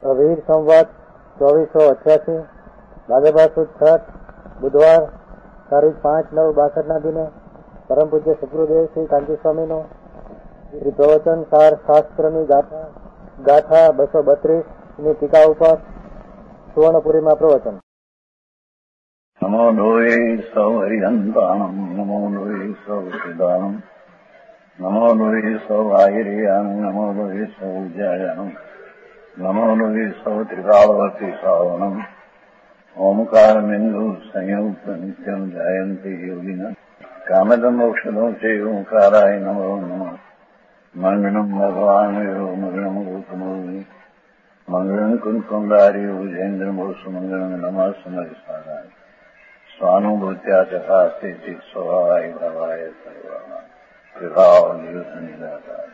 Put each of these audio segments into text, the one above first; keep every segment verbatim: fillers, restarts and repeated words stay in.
વીર સંવત ચોવીસો અઠ્યાસી ભાદરવા સુદ છઠ બુધવાર તારીખ પાંચ નવ બાસઠના દિને પરમ પૂજ્ય સદગુરુદેવ શ્રી કાંતિ સ્વામીનો શ્રી પ્રવચન સાર શાસ્ત્રની ગાથા ગાથા બસો બત્રીસ ની ટીકા ઉપર સુવર્ણપુરીમાં પ્રવચન. નમો લોહે સૌ હરિહંતાણમ નમો લોહે સૌ સિદ્ધાણમ નમો લોહે સૌ આયર્યાન નમો લોહે સૌ જયાનમ નમો લોહે સૌ ત્રિકાળવર્તી શ્રાવણમ ઓમકાર બિંદુ સંયુક્ત નિત્યમ જાયંતી યોગિના કામદમ મોક્ષદો છે ઓંકારાય નમો નમઃ. મંગળમ ભગવાન મંગળમ ગૌતમોની મંગળમ કુંકુંડારી ઉજેન્દ્રમોસુ મંગળમ નમઃ સમયસારાય સ્વાનુભૂત્યા ચકાસ્તે સ્વભાવાય ભાવાય સર્વાના વિભાવ નિદાતા.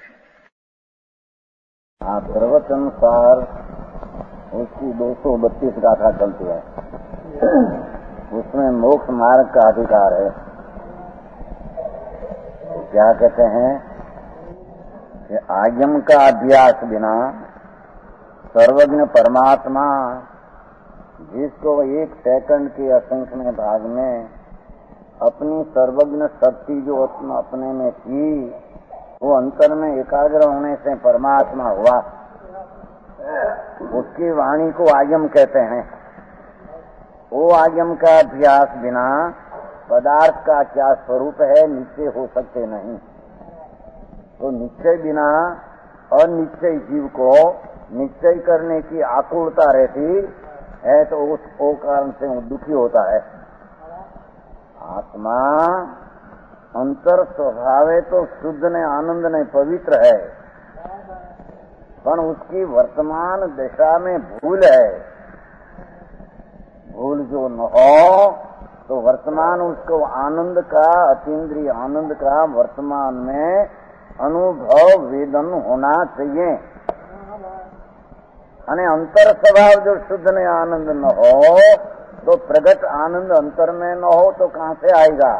हाँ, प्रवचन सार उसकी दो सौ बत्तीस गाथा चलती है. उसमें मोक्ष मार्ग का अधिकार है. क्या कहते हैं कि आगम का अभ्यास बिना सर्वज्ञ परमात्मा जिसको एक सेकंड के असंख्य भाग में अपनी सर्वज्ञ शक्ति जो अपने में थी वो अंतर में एकाग्र होने से परमात्मा हुआ, उसकी वाणी को आगम कहते हैं. वो आगम का अभ्यास बिना पदार्थ का क्या स्वरूप है निश्चय हो सकते नहीं. तो निश्चय बिना अनिश्चय जीव को निश्चय करने की आकुलता रहती है तो उस ओ कारण से वो दुखी होता है. आत्मा अंतर स्वभावे तो शुद्ध ने आनंद ने पवित्र है, पर उसकी वर्तमान दशा में भूल है. भूल जो न हो तो वर्तमान उसको आनंद का अतीन्द्रिय आनंद का वर्तमान में अनुभव वेदन होना चाहिए. અને अंतर स्वभाव जो शुद्ध ने आनंद न हो तो प्रगट आनंद अंतर में न हो तो कहां से आएगा.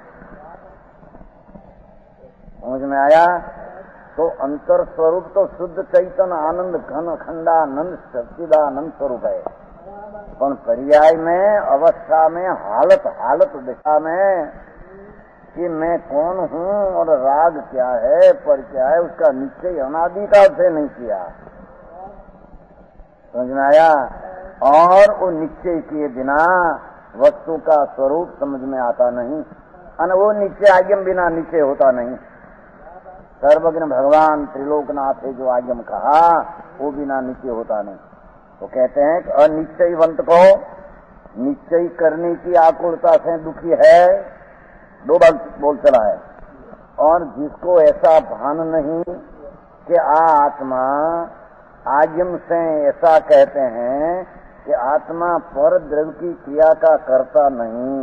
समझ में आया. तो अंतर स्वरूप तो शुद्ध चैतन्य आनंद घन खंडानंद सच्चिदानंद स्वरूप है, पर पर्याय में अवस्था में हालत हालत दिशा में कि मैं कौन हूँ और राग क्या है पर क्या है उसका निश्चय अनादिकाल से नहीं किया. समझ में आया. और वो निश्चय किए बिना वस्तु का स्वरूप समझ में आता नहीं, और वो निश्चय आगम बिना निश्चय होता नहीं. सर्वज्ञ भगवान त्रिलोकनाथ है जो आगम कहा वो बिना निश्चय होता नहीं. तो कहते हैं कि अनिश्चयवंत को निश्चय करने की आकुलता से दुखी है. दो बार बोल चला है. और जिसको ऐसा भान नहीं कि आ आत्मा आगम से ऐसा कहते हैं कि आत्मा पर द्रव्य की क्रिया का करता नहीं.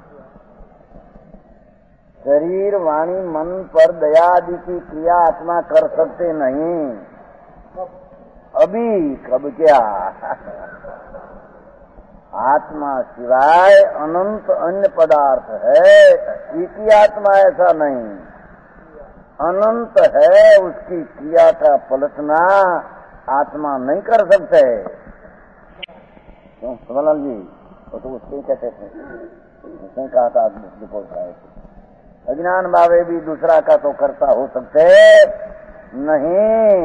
शरीर वाणी मन पर दया आदि की क्रिया आत्मा कर सकते नहीं. अभी कब क्या आत्मा सिवाय अनंत अन्य पदार्थ है. एक ही आत्मा ऐसा नहीं, अनंत है. उसकी क्रिया का पलटना आत्मा नहीं कर सकते. क्यों समलाल जी वो तो उससे कहते थे, उसने कहा था रिपोर्ट आए थे अज्ञान भावे भी दूसरा का तो करता हो सकते नहीं.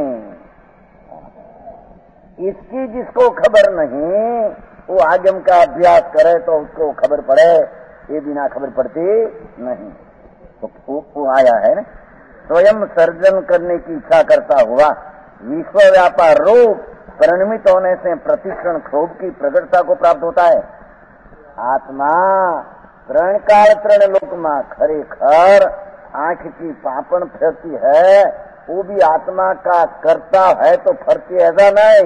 इसकी जिसको खबर नहीं वो आगम का अभ्यास करे तो उसको खबर पड़े, ये बिना खबर पड़ती नहीं. तो वो, वो आया है ना स्वयं सर्जन करने की इच्छा करता हुआ विश्व व्यापार रूप परिणमित होने से प्रतिक्षण क्षोभ की प्रगटता को प्राप्त होता है. आत्मा त्रण काल त्रण लोक में खरेखर आंख की पापण फरती है, वो भी आत्मा का करता है तो फरती ऐसा नहीं.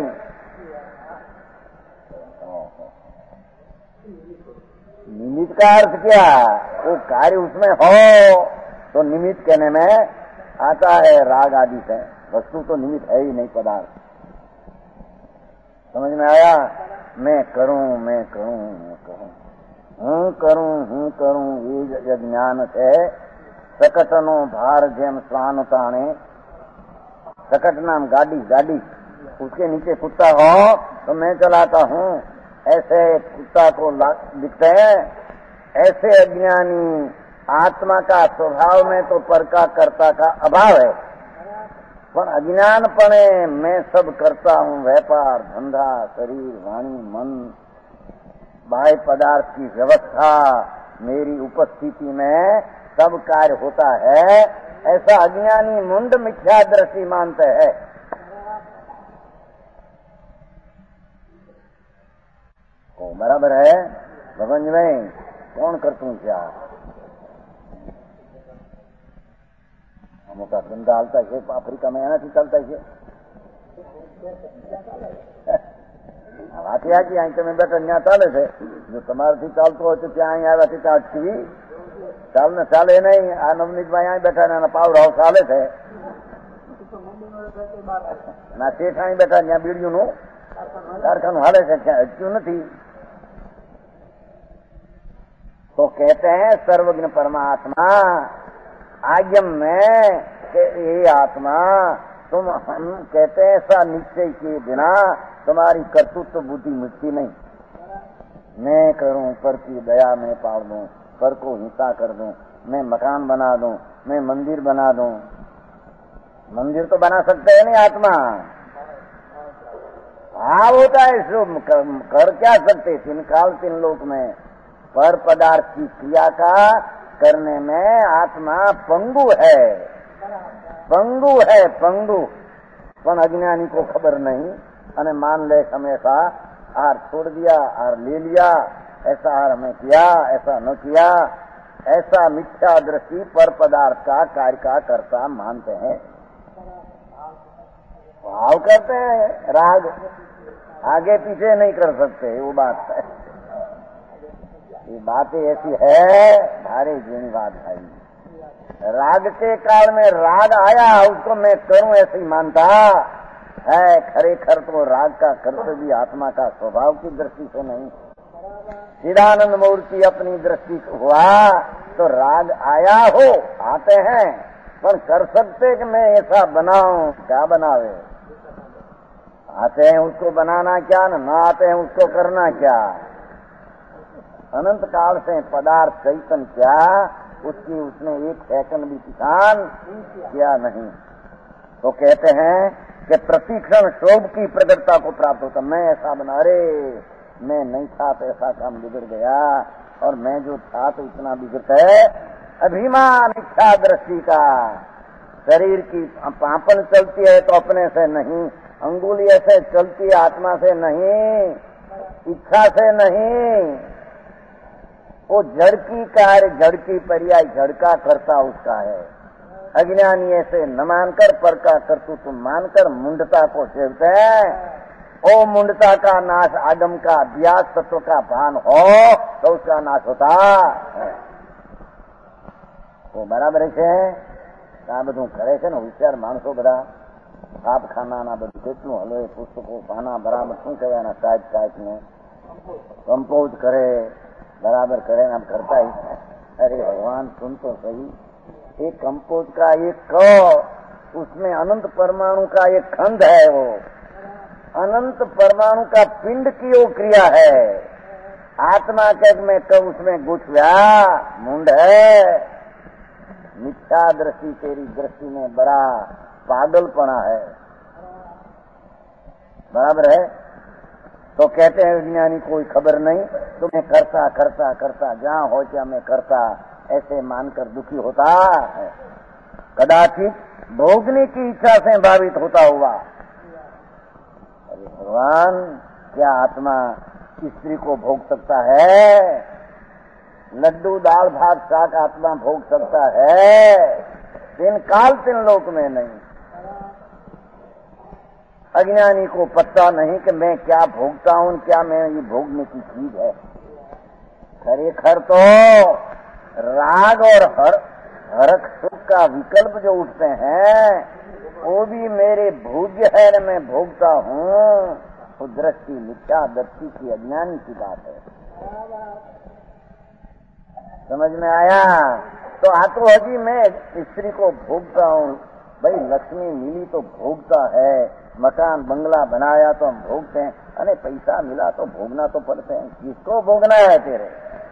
निमित्त का अर्थ क्या, वो कार्य उसमें हो तो निमित्त कहने में आता है राग आदि से. वस्तु तो निमित्त है ही नहीं पदार्थ. समझ में आया. मैं करूं मैं करूं मैं करूं हूँ करूं हूँ करूं ये ज्ञान से सकटनो भार जेम स्वान ताणे. सकट नाम गाड़ी गाड़ी उसके नीचे कुत्ता हो तो मैं चलाता हूँ, ऐसे कुत्ता को दिखते हैं। ऐसे अज्ञानी आत्मा का स्वभाव में तो पर का कर्ता का अभाव है, पर अज्ञानपणे मैं सब करता हूँ, व्यापार धंधा शरीर वाणी मन बाह्य पदार्थ की व्यवस्था मेरी उपस्थिति में सब कार्य होता है, ऐसा अज्ञानी मुंड मिथ्या दृष्टि मानते हैं। ओ बराबर है भगवान में कौन करतू क्या મોટા ધંધા હાલતા છે આફ્રિકા में એનાથી ચાલતા છે વાત યાકી અહીં તમે બેઠા ત્યાં ચાલે છે, જો તમારાથી ચાલતો હોય તો ત્યાં અહીં આવ્યા ત્યાં અટકવી ચાલ ને ચાલે નહીં। આ નવનીતભાઈ અહીં બેઠા ને એના પાવર હાઉસ ચાલે છે ના શેઠ અહીં બેઠા ત્યાં બીડીયું કારખાનું હાલે છે, ત્યાં અટક્યું નથી। तो कहते हैं सर्वज्ञ परमात्मा आज्ञम में कि ये आत्मा तुम हम कहते हैं ऐसा निश्चय किए बिना तुम्हारी कर्तृत्व बुद्धि मिटती नहीं। मैं करूं पर की दया में पाल दूं, पर को हिंसा कर दूं, मैं मकान बना दूं, मैं मंदिर बना दूं। मंदिर तो बना सकते हैं नहीं आत्मा, हाँ होता है सो कर क्या सकते तीन काल तीन लोक में, पर पदार्थ की क्रिया का करने में आत्मा पंगु है, पंगु है पंगु। पर अज्ञानी को खबर नहीं अने मान ले हमेशा आर छोड़ दिया आर ले लिया, ऐसा आर हमें किया ऐसा न किया, ऐसा मिथ्या दृष्टि पर पदार्थ का कार्य का कर्ता मानते हैं। भाव करते हैं, राग आगे पीछे नहीं कर सकते, वो बात है। ये बातें ऐसी है भारी जीनी बात भाई। राग के काल में राग आया उसको मैं करूं ऐसे ही मानता है, खरेखर तो राग का कर्तव्य आत्मा का स्वभाव की दृष्टि से नहीं। चिदानंद मूर्ति अपनी दृष्टि हुआ तो राग आया हो आते हैं, पर कर सकते कि मैं ऐसा बनाऊं, क्या बनावे। आते हैं उसको बनाना क्या, न आते हैं उसको करना क्या। अनंत काल से पदार्थ चैतन क्या, उसकी उसने एक सेकंड भी किसान किया नहीं। तो कहते हैं कि प्रतिक्षण शोभ की प्रगटता को प्राप्त होता। मैं ऐसा बना, अरे मैं नहीं था तो ऐसा काम बिगड़ गया, और मैं जो था तो इतना बिगड़ता है। अभिमान इच्छा दृष्टि का, शरीर की पापन चलती है तो अपने से नहीं, अंगुली ऐसे चलती है आत्मा से नहीं, इच्छा से नहीं। वो जड़ की कार्य जड़ की पर्याय जड़ का करता उसका है। अज्ञानी ऐसे न मानकर पर का कर्तृत्व मानकर मुंडता को सेवते हैं। ओ मुंडता का नाश आगम का अभ्यास तत्व का भान हो तो उसका नाश होता है। वो बराबर છે આ બધું કરે છે ને હોશિયાર માણસો બધા છાપખાના બધું કેટલું હલો એ પુસ્તકો પાના બરાબર શું કહેવાય એના ટાઈપ ટાઈપ ને कंपोज करे बराबर करे ना करता ही। अरे भगवान सुन तो सही, एक कंपोज का एक क उसमें अनंत परमाणु का एक खंड है, वो अनंत परमाणु का पिंड की वो क्रिया है। आत्मा के में कब उसमें गुठव्या मुंड है। मिथ्या दृष्टि तेरी दृष्टि में बड़ा पागलपना है, बराबर है। तो कहते हैं विज्ञानी कोई खबर नहीं, तो मैं करता करता करता जहाँ हो क्या मैं करता ऐसे मानकर दुखी होता है। कदाचित भोगने की इच्छा से भावित होता हुआ। अरे भगवान, क्या आत्मा स्त्री को भोग सकता है? लड्डू दाल भात शाक आत्मा भोग सकता है? तीन काल तीन लोक में नहीं। अज्ञानी को पता नहीं कि मैं क्या भोगता हूं, क्या मैं ये भोगने की चीज है। खरेखर तो राग और हर हरक सुख का विकल्प जो उठते हैं वो भी मेरे भोग्य है न मैं भोगता हूँ। तो दृष्टि मिथ्या दृष्टि की अज्ञानी की बात है। समझ में आया? तो आ तो अभी मैं स्त्री को भोगता हूँ, भाई लक्ष्मी मिली तो भोगता है, मकान बंगला बनाया तो हम भोगते हैं, अरे पैसा मिला तो भोगना तो पड़ते हैं। किसको भोगना है तेरे?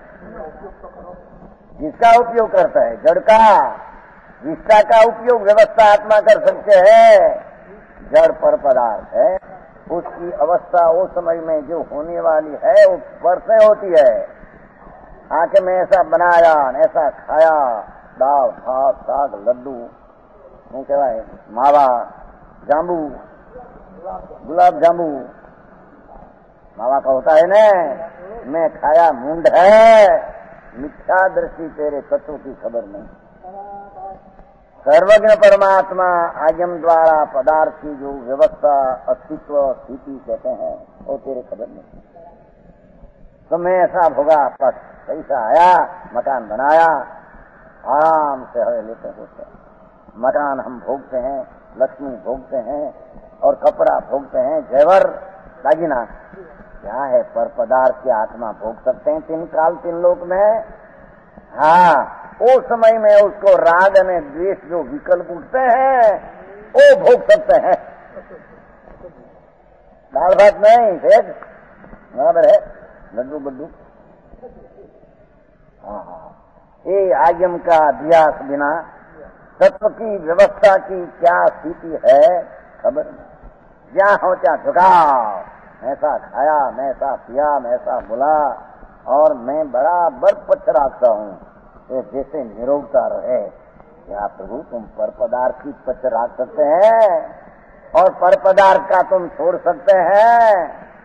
जिसका उपयोग करता है, जड़ का विष्टा का उपयोग व्यवस्था आत्मा कर सकते हैं। जड़ पर पदार्थ है, उसकी अवस्था वो समय में जो होने वाली है वो पर से होती है। आके मैं ऐसा बनाया, ऐसा खाया, दाल भात साग लड्डू શું કહેવાય માવા જાંબુ गुलाब जामू मावा का होता है ना। मैं खाया मूंड है, मिथ्या दृष्टि तेरे तत्व की खबर नहीं। सर्वज्ञ परमात्मा आगम द्वारा पदार्थ की जो व्यवस्था अस्तित्व स्थिति कहते हैं वो तेरे खबर नहीं। तो मैं ऐसा भोगा, बस पैसा आया, मकान बनाया, आराम से हवे लेते होते हैं। मकान हम भोगते हैं, लक्ष्मी भोगते हैं और कपड़ा भोगते हैं, जेवर दागिना क्या है पर पदार्थ की आत्मा भोग सकते हैं तीन काल तीन लोक में। हाँ, वो समय में उसको राग और द्वेष जो विकल्प उठते हैं वो भोग सकते हैं। दाल भात नहीं, भेद बराबर है, लड्डू बड्डू। हाँ हाँ, ये आगम का अभ्यास बिना तत्व की व्यवस्था की क्या स्थिति है खबर नहीं। जहाँ हो क्या झुकाव, ऐसा खाया, मैं ऐसा पिया, मैं ऐसा बोला और मैं बराबर पक्ष रखता हूँ तो जैसे निरोगता रहे। क्या प्रभु तुम पर पदार्थ की पक्ष रख सकते हैं और पर पदार्थ का तुम छोड़ सकते हैं?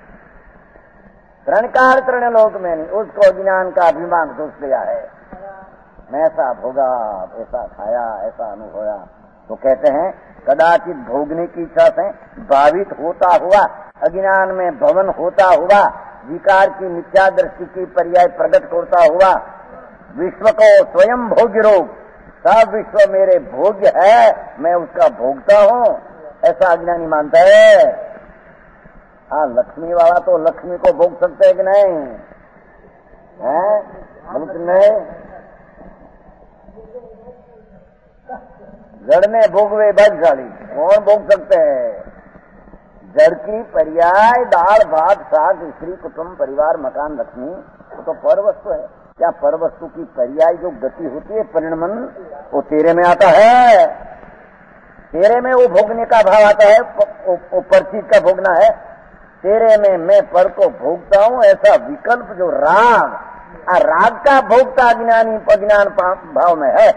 तृणकाल तृण लोक में नहीं, उसको ज्ञान का अभिमान दोष लिया है। मैं ऐसा भोगा, ऐसा खाया, ऐसा अनुभव होया। तो कहते हैं कदाचित भोगने की इच्छा से भावित होता हुआ, अज्ञान में भवन होता हुआ, विकार की मिथ्या दृष्टि की पर्याय प्रकट करता हुआ, विश्व को स्वयं भोग्य रोग, सब विश्व मेरे भोग्य है, मैं उसका भोगता हूँ, ऐसा अज्ञानी मानता है। हाँ, लक्ष्मी वाला तो लक्ष्मी को भोग सकते है कि नहीं है? बोलते नहीं, जड़ में भोगवे भाग्यशाली, कौन भोग सकते हैं? जड़ की पर्याय दाल भात साग स्त्री कुटुंब परिवार मकान लक्ष्मी वो तो पर वस्तु है। क्या पर वस्तु की पर्याय जो गति होती है परिणमन, वो तेरे में आता है। तेरे में वो भोगने का भाव आता है, वो पर चीज का भोगना है। तेरे में मैं पर को भोगता हूँ, ऐसा विकल्प जो राग, राग का भोगता अज्ञानी अज्ञान भाव में है।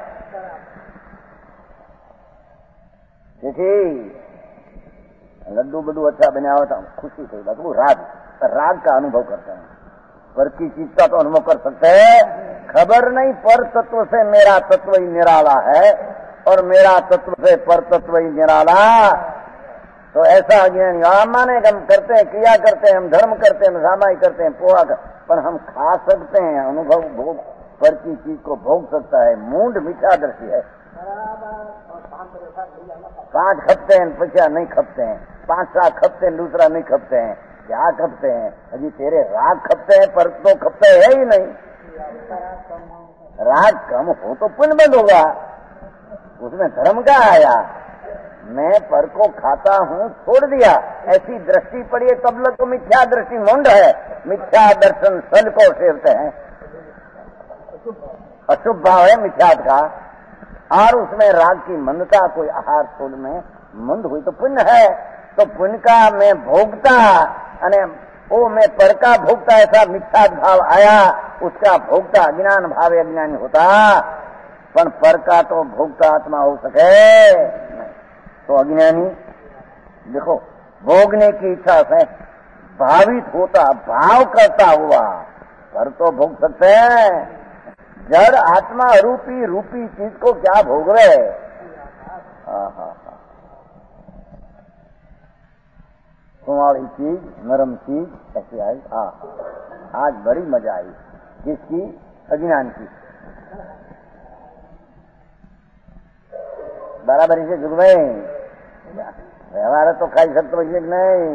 देखिए लड्डू बड्डू अच्छा बना होता खुशी से बात, वो राग राग का अनुभव करते हैं। पर की चीज का तो अनुभव कर सकते हैं, खबर नहीं पर तत्व से मेरा तत्व ही निराला है और मेरा तत्व से पर तत्व ही निराला। तो ऐसा अज्ञानी हम माने हम करते हैं, क्रिया करते हैं, हम धर्म करते हैं, सामाई करते हैं, पोहा कर, पर हम खा सकते हैं, अनुभव भोग पर की चीज को भोग सकता है। मूंड मिथ्या दृष्टि है। पांच खपते हैं पैसा नहीं खपते हैं, पांच सात खपते हैं दूसरा नहीं खपते हैं। क्या खपते हैं? अभी तेरे राग खपते हैं, पर तो खपते है ही नहीं। राग कम हो तो पुण्य बंद होगा, उसमें धर्म का आया। मैं पर को खाता हूँ छोड़ दिया, ऐसी दृष्टि पड़ी है तब लग तो मिथ्या दृष्टि मुंड है। मिथ्या दर्शन सल को सेवते हैं, अशुभ भाव है मिथ्यात का। और उसमें राग की मंदता कोई आहार छोड़ में मंद हुई तो पुण्य है। तो पुण्य का मैं भोगता अने वो मैं पर का भोगता, ऐसा मिथ्या भाव आया, उसका भोगता अज्ञान भाव अज्ञानी होता। पर पर का तो भोगता आत्मा हो सके तो अज्ञानी देखो भोगने की इच्छा से भावित होता, भाव करता हुआ पर तो भोग सकते हैं। जड़ आत्मा रूपी रूपी चीज को क्या भोग रहे? तुम्हारी चीज नरम चीज ऐसी आई। हाँ, आज बड़ी मजा आई। किसकी? अज्ञान की। बराबर इसे जुग में व्यवहार तो खाई सकते नहीं,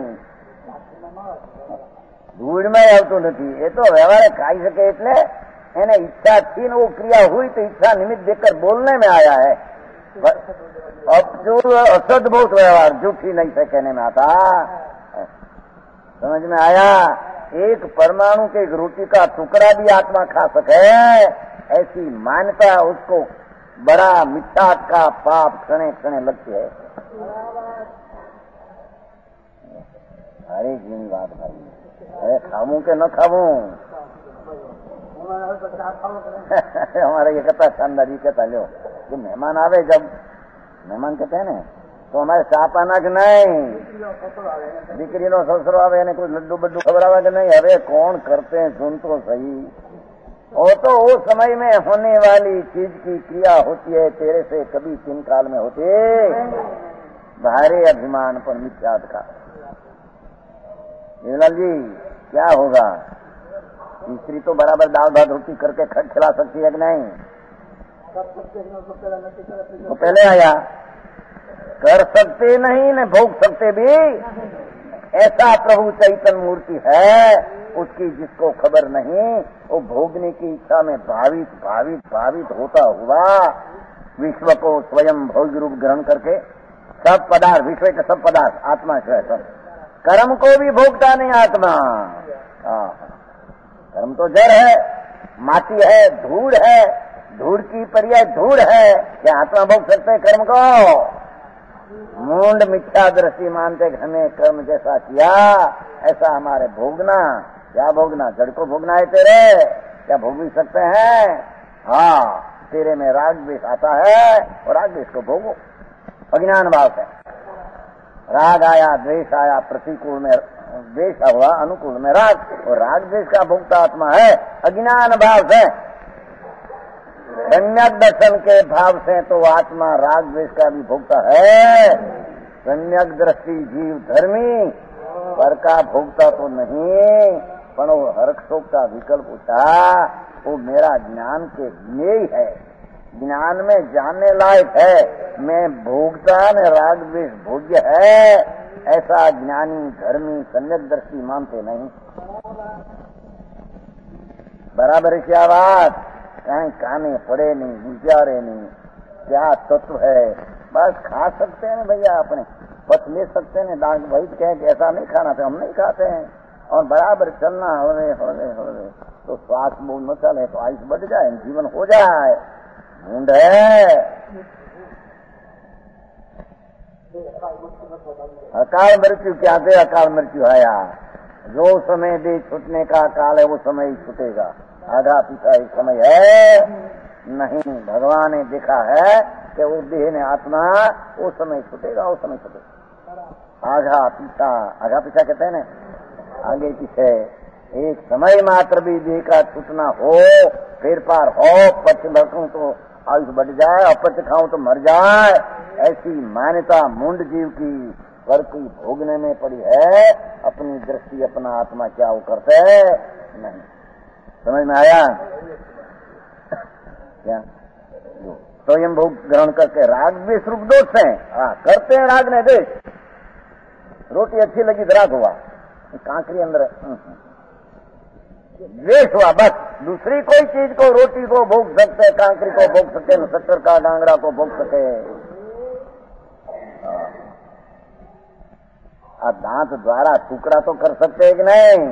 धूड़ में આવતું નથી। એ તો વ્યવહાર ખાઈ શકે એટલે એને ઈચ્છા थी वो क्रिया हुई तो इच्छा निमित्त देकर बोलने में आया है। अब जो असद्भूत व्यवहार झूठी नहीं से कहने में आता। समझ में आया? एक परमाणु के एक रोटी का टुकड़ा भी आत्मा खा सके, ऐसी मान्यता उसको बड़ा मिथ्या का पाप क्षणे क्षणे लगती है। अरे जी बात भाई, अरे खाऊं के न खाऊं हमारा ये कहता शानदार ये कहता लो जो मेहमान आवे, जब मेहमान कहते हैं ना तो हमारे चा पाना के नहीं, दीकरी नो ससुरो आवे ने कोई लड्डू बड्डू खबरावा के नहीं। अरे कौन करते हैं सुन तो सही। वो तो उस समय में होने वाली चीज की क्रिया होती है, तेरे से कभी तीन काल में होती भारी अभिमान पर मिथ्यात का। देवलाल जी क्या होगा? स्त्री तो बराबर दाल भात रोटी करके खिला सकती है कि नहीं? तो पहले आया कर सकते नहीं न भोग सकते भी, ऐसा प्रभु चैतन्य मूर्ति है उसकी जिसको खबर नहीं, वो भोगने की इच्छा में भावित भावित भावित होता हुआ विश्व को स्वयं भोग रूप ग्रहण करके सब पदार्थ, विश्व के सब पदार्थ आत्मा से सब कर्म को भी भोगता नहीं आत्मा। कर्म तो जड़ है, माटी है, धूड़ है, धूड़ की पर्याय धूड़ है। क्या आत्मा भोग सकते है कर्म को? मूंड मिथ्या दृष्टि मानते कि हमें कर्म जैसा किया ऐसा हमारे भोगना। क्या भोगना? जड़ को भोगना है तेरे, क्या भोग भी सकते हैं? हाँ, तेरे में राग द्वेष आता है और राग द्वेष को भोगो अज्ञान भाव से। राग आया, द्वेष आया, प्रतिकूल में द्वेष हुआ, अनुकूल में राग, और राग द्वेष का भोगता आत्मा है अज्ञान भाव से। सम्यक दर्शन के भाव से तो आत्मा राग द्वेष का भी भोगता है। सम्यक दृष्टि जीव धर्मी पर का भोगता तो नहीं, पर वो हर्ष शोक का विकल्प होता, वो मेरा ज्ञान के ज्ञेय है, ज्ञान में जानने लायक है। मैं भोगता न राग द्वेष भोग्य है ऐसा ज्ञानी धर्मी सम्यक दृष्टि मानते नहीं। बराबर क्या बात? कहीं काने पड़े नहीं, गुजारे नहीं, क्या तत्व है। बस खा सकते हैं भैया, अपने पथ ले सकते हैं, दाग भाई कहे कि ऐसा नहीं खाना था, हम नहीं खाते हैं। और बराबर चलना हो रहे हो रहे हो रहे तो श्वास मूल न चले तो आयुष बढ़ जाए, जीवन हो जाए। ढूंढ है अकाल मृत्यु क्या दे? अकाल मृत्यु आया, जो समय दे छूटने का काल है वो समय ही छूटेगा। आधा पीछा एक समय है नहीं, भगवान ने देखा है कि वो देह ने आत्मा वो समय छूटेगा, वो समय छूटेगा। आधा पीछा, आधा पीछा कहते हैं ना, आगे पीछे एक समय मात्र भी देह का छूटना हो, फेर पार हो, पच भड़कूं तो आयुष बढ़ जाए, अपच खाऊं तो मर जाए, ऐसी मान्यता मूंड जीव की स्वर की भोगने में पड़ी है। अपनी दृष्टि अपना आत्मा क्या वो करते नहीं। समझ में आया क्या? स्वयं भोग ग्रहण करके राग द्वेष रूप दोष है। हाँ, करते हैं राग ने द्वेष। रोटी अच्छी लगी राग हुआ, कांकरी अंदर द्वेष हुआ, बस। दूसरी कोई चीज को, रोटी को भोग सकते, कांकरी को भोग सकते, शक्कर का डांगरा को भोग सके। अब दांत द्वारा टुकड़ा तो कर सकते हैं कि नहीं?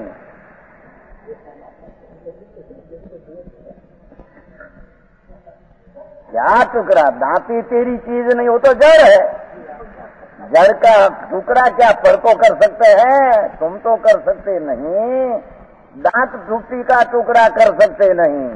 क्या टुकड़ा? दांती तेरी चीज नहीं हो तो जड़ है। जड़ का टुकड़ा क्या पर को कर सकते हैं? तुम तो कर सकते नहीं। दांत टूटी का टुकड़ा कर सकते नहीं।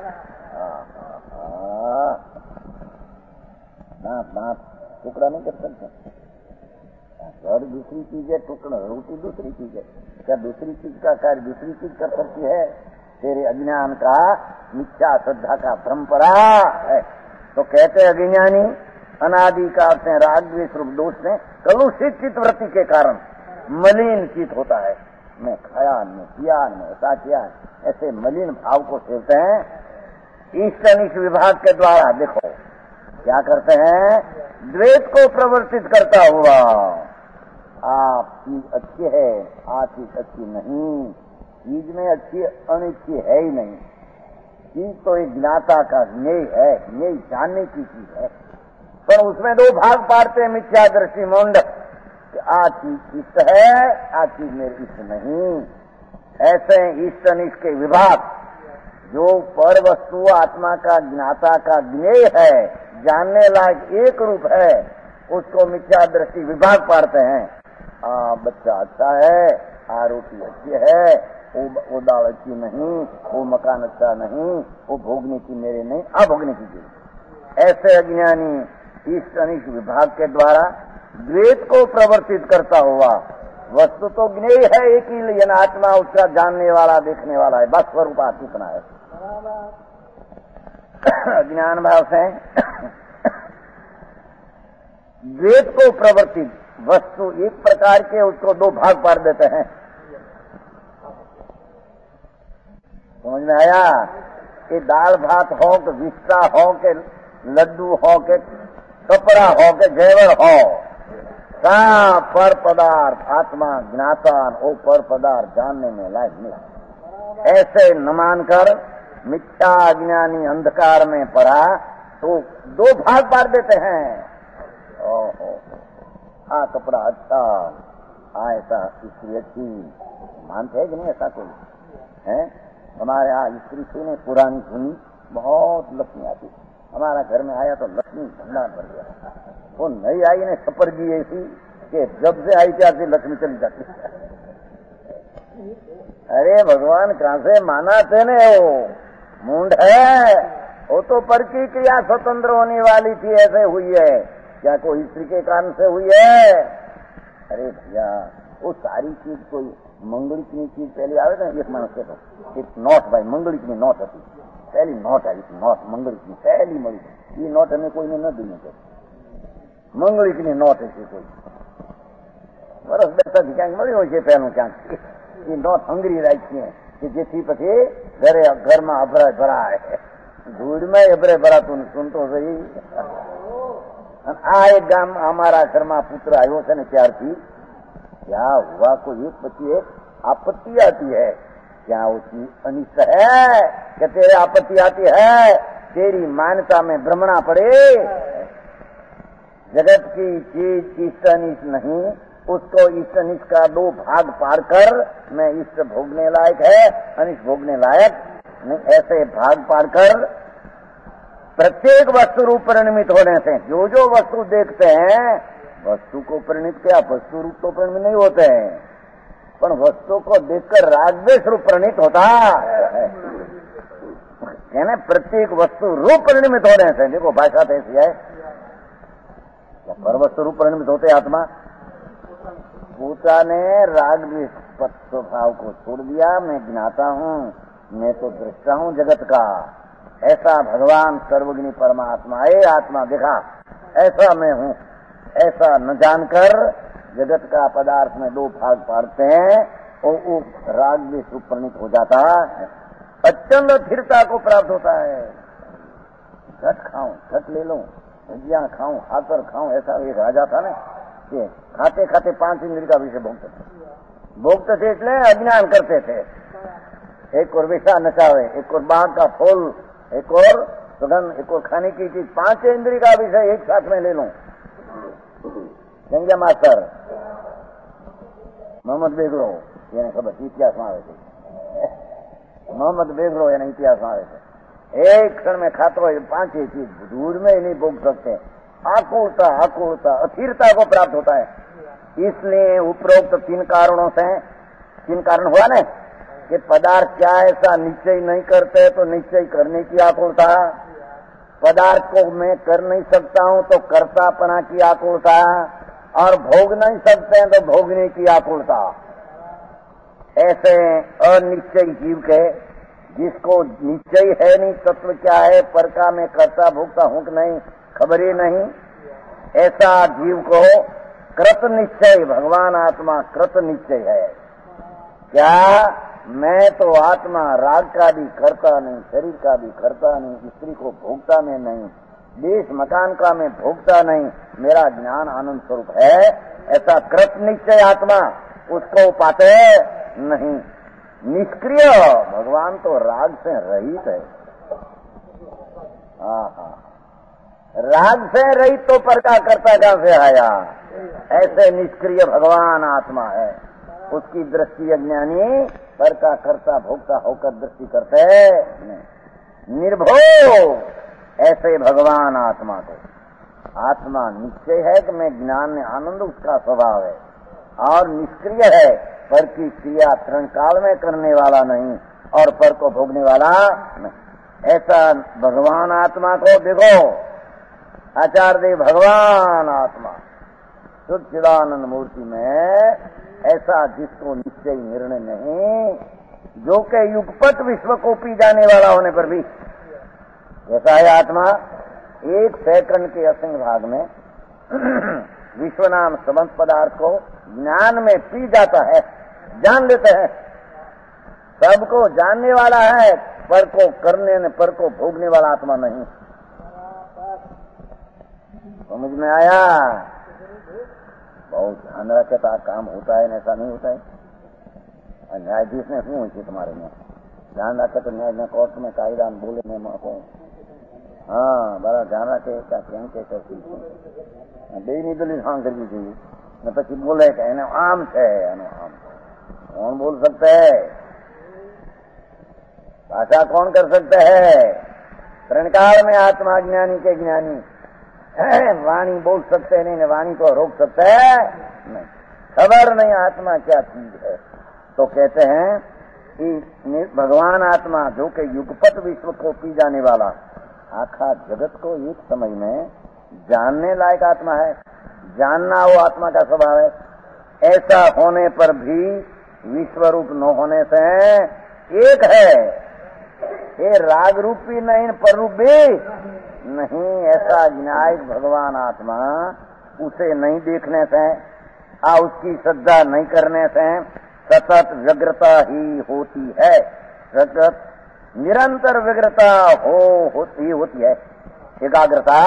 दांत दांत टुकड़ा नहीं कर सकते। जड़ दूसरी चीज है, टुकड़ा रोटी दूसरी चीज है। क्या दूसरी चीज का कार्य दूसरी चीज कर सकती है? तेरे अज्ञान का, मिथ्या श्रद्धा का परंपरा है। तो कहते अज्ञानी अनादि का अर्थ है राग द्वेष रूप दोष में कलुषित चित्त वृत्ति के कारण मलिन चित्त होता है। मैं खाया न किया न ऐसा किया, ऐसे मलिन भाव को सेवते हैं। ईष्ट अनिष्ट विभाग के द्वारा देखो क्या करते हैं, द्वेष को प्रवर्तित करता हुआ आप चीज अच्छी है, आ चीज अच्छी नहीं, चीज में अच्छी अनिच्छी है ही नहीं। चीज तो एक ज्ञाता का ज्ञेय है, ज्ञेय जानने की चीज है। पर उसमें दो भाग पाड़ते हैं मिथ्या दृष्टि मुंड, आ चीज इष्ट है, आ चीज मेरी इष्ट नहीं। ऐसे इष्ट अनिष्ट के विभाग, जो पर वस्तु आत्मा का ज्ञाता का ज्ञेय है, जानने लायक एक रूप है, उसको मिथ्या दृष्टि विभाग पाड़ते हैं। आ बच्चा अच्छा है, आ रोटी अच्छी है, वो, वो दाल अच्छी नहीं, वो मकान अच्छा नहीं, वो भोगने की मेरे नहीं, आ भोगने की चीज। ऐसे अज्ञानी इष्ट अनिष्ट विभाग के द्वारा द्वैत को प्रवर्तित करता हुआ, वस्तु तो ज्ञेय है एक ही, लेकिन आत्मा उसका जानने वाला देखने वाला है, बस स्वरूप कितना है। ज्ञान भाव से द्वैत को प्रवर्तित वस्तु एक प्रकार के, उसको दो भाग पाड़ देते हैं। समझ में आया कि दाल भात हो कि विस्ता हो कि लड्डू हो कि कपड़ा हो कि जेवर हो, का पर पदार्थ आत्मा ज्ञातान, वो पर पदार्थ जानने में लायक नहीं। ऐसे न मानकर मिथ्या अज्ञानी अंधकार में पड़ा तो दो भाग पाड़ देते हैं। ओहो, आ कपड़ा अच्छा, आ ऐसा स्त्री अच्छी, मानते है कि नहीं? ऐसा कोई है? हमारे यहाँ स्त्री थी ने पुरानी सुनी, बहुत लक्ष्मी आती, हमारा घर में आया तो लक्ष्मी भंडार भर गया। वो नई आई ने सपरगी ऐसी कि जब से आई क्या से लक्ष्मी चली जाती। अरे भगवान कहाँ से माना थे ने, वो मूंड है, वो तो पर की क्रिया स्वतंत्र होने वाली थी, ऐसे हुई है क्या? कोई स्त्री के कारण से हुई है? अरे भैया, वो सारी चीज कोई मंगलिकनी चीज पहले आवे ना, एक मनुष्य को एक नोट भाई मंगलिकनी नोट थी, पहली नोट आई नोट मंगलिकनी पहली मળી, ये नोट हमें कोई ने न दी नहीं, मंगलिकनी नोट है कोई बरस બેઠા ક્યાંક મળ્યો છે પહેલું ક્યાંક, એ નોટ હંગરી રાખી છે કે જેથી પછી ઘરે ઘરમાં અભરાય ભરાય, ધૂળમાં અભરાય ભરાતું સુનતો સહી। આ એક ગામ અમારા ઘરમાં પુત્ર આવ્યો છે ને ત્યારથી क्या हुआ, कोई एक पति एक आपत्ति आती है, क्या उसकी अनिष्ट है कि तेरे आपत्ति आती है, तेरी मान्यता में भ्रमणा पड़े। जगत की चीज इष्ट अनिष्ट नहीं, उसको इष्ट अनिष्ट का दो भाग पाड़कर मैं इष्ट भोगने लायक है, अनिष्ट भोगने लायक नहीं, ऐसे भाग पाड़कर प्रत्येक वस्तु रूप परिणमित होने से जो जो वस्तु देखते हैं, वस्तु को परिणित क्या, वस्तु रूप तो परिणित नहीं होते हैं, पर वस्तु को देखकर रागद्वेष रूप परिणित होता है। यानी प्रत्येक वस्तु रूप परिणमित होने से, देखो भाषा तो ऐसी है, पर वस्तु रूप परिणमित होते आत्मा। पूता ने रागद्वेष स्वभाव को छोड़ दिया, मैं ज्ञाता हूँ, मैं तो दृष्टा हूँ जगत का, ऐसा भगवान सर्वज्ञ परमात्मा है, आत्मा देखा ऐसा मैं हूँ, ऐसा न जानकर जगत का पदार्थ में दो भाग पाड़ते हैं और वो राग भी सुपरिणित हो जाता है, अत्यंत स्थिरता को प्राप्त होता है। झट खाऊं, झट ले लूं, भजिया खाऊं, आकर खाऊं, ऐसा एक राजा था ना कि खाते खाते पांच इंद्रिय का विषय भोगते थे। भोगते थे इसलिए अज्ञान करते थे, एक और विषा नचावे, एक और बाग का फूल, एक और सुगंध, एक और खाने की चीज, पांच इंद्रिय का विषय एक साथ में ले लूं। જંગ્યા માસ્ટર મોહમ્મદ બેગડો એને ખબર ઇતિહાસમાં આવે છે, મોહમ્મદ બેગડો એના ઇતિહાસમાં આવે છે, एक क्षण में खाते हुए पांच ही चीज दूर में ही नहीं भोग सकते, आकुलता आकुलता अस्थिरता को प्राप्त होता है। इसलिए उपरोक्त तीन कारणों से, तीन कारण हुआ ना कि पदार्थ क्या ऐसा निश्चय नहीं करते तो निश्चय करने की आकुलता, पदार्थ को मैं कर नहीं सकता हूं तो कर्तापना की आकुलता, और भोग नहीं सकते हैं तो भोगने की आकुलता। ऐसे अनिश्चय जीव के, जिसको निश्चय है नहीं तत्व क्या है, पर का मैं कर्ता भोगता हूं कि नहीं खबर ही नहीं, ऐसा जीव को कृत निश्चय, भगवान आत्मा कृत निश्चय है। क्या मैं तो आत्मा राग का भी करता नहीं, शरीर का भी करता नहीं, स्त्री को भोगता मैं नहीं, देश मकान का मैं भोगता नहीं, मेरा ज्ञान आनंद स्वरूप है, ऐसा कृत निश्चय आत्मा, उसको पाते नहीं। निष्क्रिय भगवान तो राग से रहित है। आहा, राग से रहित तो पर का कर्ता कहां से आया? ऐसे निष्क्रिय भगवान आत्मा है, उसकी दृष्टि अज्ञानी पर का कर्ता भोक्ता होकर दृष्टि करते हैं। निर्भो ऐसे भगवान आत्मा को, आत्मा निश्चय है कि मैं ज्ञान में आनंद उसका स्वभाव है, और निष्क्रिय है, पर की क्रिया तरण काल में करने वाला नहीं और पर को भोगने वाला नहीं। ऐसा भगवान आत्मा को देखो, आचार्य भगवान आत्मा सच्चिदानंद मूर्ति में ऐसा जिसको निश्चय निर्णय नहीं, जो के युगपत विश्व को पी जाने वाला होने पर भी ऐसा है आत्मा, एक सेकंड के असंग भाग में विश्व नाम समस्त पदार्थ को ज्ञान में पी जाता है, जान लेते हैं, सबको जानने वाला है, पर को करने ने पर को भोगने वाला आत्मा नहीं। समझ में आया? बहुत ध्यान रखे तो काम होता है, ऐसा नहीं होता है। न्यायाधीश ने શું છે तुम्हारे में ध्यान रखे तो न्याय में कोर्ट में कायदा बोले में को हाँ बड़ा ध्यान रखे क्या કેમ કે કરતી છે બે ની દલીલ હા કરવી જોઈએ ને પછી બોલે કે એને આમ છે એનો આમ कौन बोल सकता है? भाषा कौन कर सकता है? प्रणकाल में आत्मा ज्ञानी के ज्ञानी वाणी बोल सकते नहीं, वाणी को रोक सकता है नहीं, खबर नहीं आत्मा क्या चीज है। तो कहते हैं कि भगवान आत्मा जो कि युगपत विश्व को पी जाने वाला, आखा जगत को एक समय में जानने लायक आत्मा है, जानना वो आत्मा का स्वभाव है। ऐसा होने पर भी विश्व रूप न होने से एक है, ये राग रूपी नहीं पर रूप भी नहीं। ऐसा न्यायिक भगवान आत्मा उसे नहीं देखने से, आ उसकी श्रद्धा नहीं करने से सतत व्यग्रता ही होती है। सतत निरंतर व्यग्रता हो होती होती है। एकाग्रता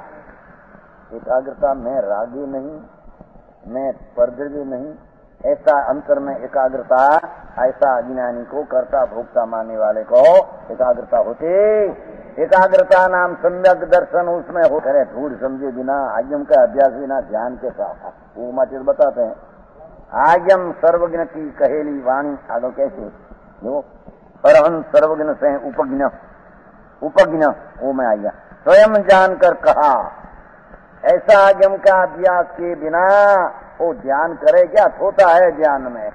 एकाग्रता में रागी नहीं, मैं परद्रव्य नहीं, ऐसा अंतर में एकाग्रता, ऐसा अज्ञानी को कर्ता भोक्ता मानने वाले को एकाग्रता होती। एकाग्रता नाम सम्यक दर्शन उसमें हो करे, धूल समझे बिना, आयम का अभ्यास बिना, ध्यान के साथ। वो माचिर बताते हैं आयम सर्वज्ञ की कहेली वाणी आगे कैसे जो परहंस सर्वज्ञ से उपज्ञ उपज्ञ वो में आया स्वयं जानकर कहा। ऐसा आगम का अभ्यास के बिना वो ध्यान करे क्या? होता है ध्यान में,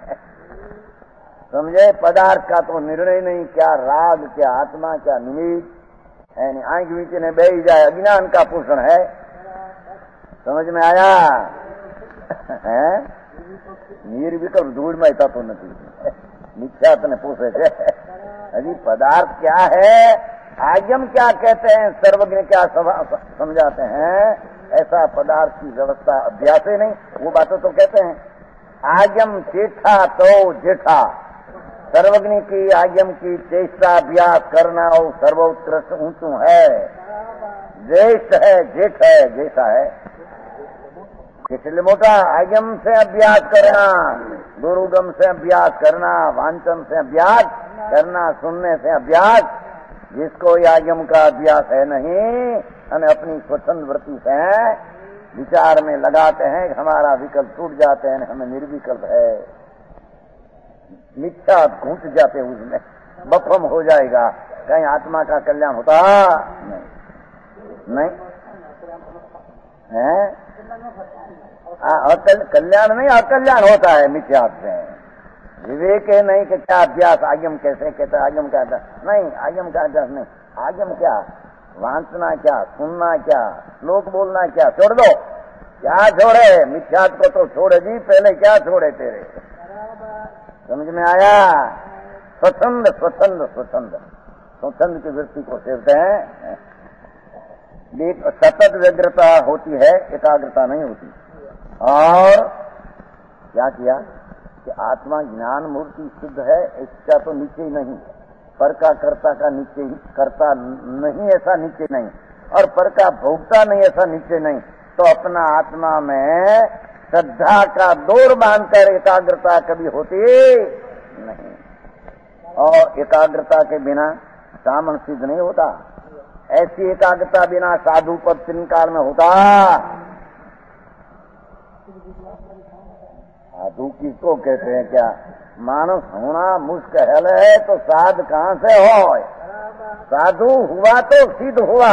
समझे? पदार्थ का तो निर्णय नहीं, क्या राग, क्या आत्मा, क्या निमित्त, आंख बीच ने बैठ जाए, अज्ञान का पोषण है। समझ में आया? है निर्विकल्प धूल में तो नहीं, मिथ्यात ने पोषे थे। अभी पदार्थ क्या है, आगम क्या कहते हैं, सर्वज्ञ क्या समझाते हैं, ऐसा पदार्थ की व्यवस्था अभ्यास ही नहीं। वो बातें तो कहते हैं आगम चेठा तो जेठा, सर्वज्ञ की आगम की चेष्टा अभ्यास करना वो सर्वोत्कृष्ट ऊंचू है, ज्येष्ठ है, जेठ है, जैसा है। इसलिए मोटा आगम से अभ्यास करना, गुरुगम से अभ्यास करना, वांचन से अभ्यास करना, सुनने से अभ्यास, जिसको आगम का अभ्यास है नहीं, हमें अपनी स्वतंत्र वृत्ति से विचार में लगाते हैं, हमारा विकल्प टूट जाते हैं, हमें निर्विकल्प है, मिथ्या घुट जाते उसमें, बफम हो जाएगा, कहीं आत्मा का कल्याण होता नहीं, नहीं है? अकल कल्याण नहीं, अकल्याण होता है मिथ्या से। विवेक है नहीं कि क्या अभ्यास, आगम कैसे कहता है, आगम का नहीं, आगम का अभ्यास नहीं, आगम क्या, वांचना क्या, सुनना क्या, श्लोक बोलना क्या, छोड़ दो, क्या छोड़े? मिथ्यात को तो छोड़े जी, पहले क्या छोड़े तेरे? समझ में आया? स्वच्छंद स्वच्छंद स्वच्छंद स्वच्छंद की वृत्ति को सेवते हैं। सतत व्यग्रता होती है, एकाग्रता नहीं होती। और क्या किया कि आत्मा ज्ञान मूर्ति शुद्ध है, इसका तो निश्चय नहीं, पर का कर्ता का निश्चय करता नहीं, ऐसा निश्चय नहीं, और पर का भोगता नहीं, ऐसा निश्चय नहीं। तो अपना आत्मा में श्रद्धा का दौर बांधकर एकाग्रता कभी होती नहीं, और एकाग्रता के बिना सामन सिद्ध नहीं होता। ऐसी एकाग्रता बिना साधु पद तीन काल में होता। साधु किसको कहते हैं? क्या मानस होना मुश्किल है तो साध कहाँ से हो? साधु हुआ तो सिद्ध हुआ।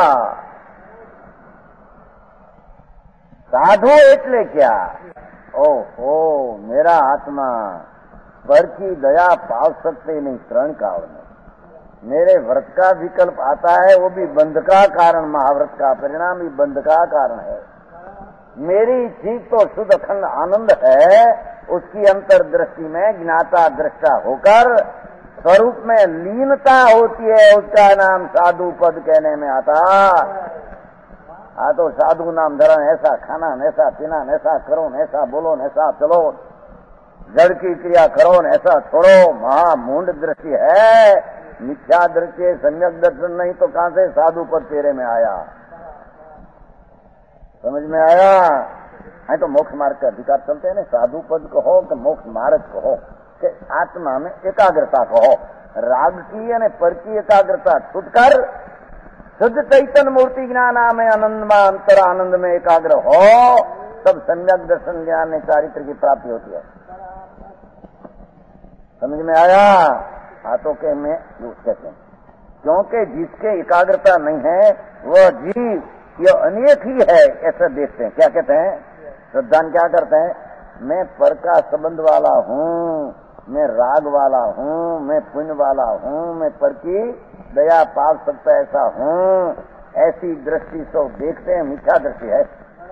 साधु એટલે क्या? ओहो मेरा आत्मा पर की दया पाव सकते नहीं क्षण काल में। मेरे व्रत का विकल्प आता है, वो भी बंध का कारण, महाव्रत का परिणाम भी बंध का कारण है। मेरी चीज तो शुद्ध अखंड आनंद है, उसकी अंतर्दृष्टि में ज्ञाता दृष्टा होकर स्वरूप में लीनता होती है, उसका नाम साधु पद कहने में आता। हाँ तो साधु नाम धरण, ऐसा खाना ऐसा पीना, ऐसा करो ऐसा बोलो ऐसा चलो, जड़ की क्रिया करो ऐसा छोड़ो, महामूंड दृष्टि है, मिथ्या दृष्टि, सम्यक दर्शन नहीं तो कहां से साधु पद तेरे में आया? समझ में आया? है तो मोक्ष मार्ग का अधिकार चलते हैं ना। साधु पद कहो कि मोक्ष मार्ग कहो कि आत्मा में एकाग्रता कहो, राग की यानी पर की एकाग्रता छूटकर शुद्ध चैतन्य मूर्ति ज्ञान में आनंद में अंतर आनंद में एकाग्र हो, तब सम्यक दर्शन ज्ञान में चारित्र की प्राप्ति होती है। समझ में आया? हाथों के में कहते हैं, क्योंकि जिसके एकाग्रता नहीं है वह जीव ये अनेक ही है ऐसा देखते हैं। क्या कहते हैं? श्रद्धान क्या करते हैं? मैं पर का संबंध वाला हूँ, मैं राग वाला हूँ, मैं पुण्य वाला हूँ, मैं पर की दया पा सकता ऐसा हूँ, ऐसी दृष्टि से देखते हैं, मिथ्या दृष्टि है।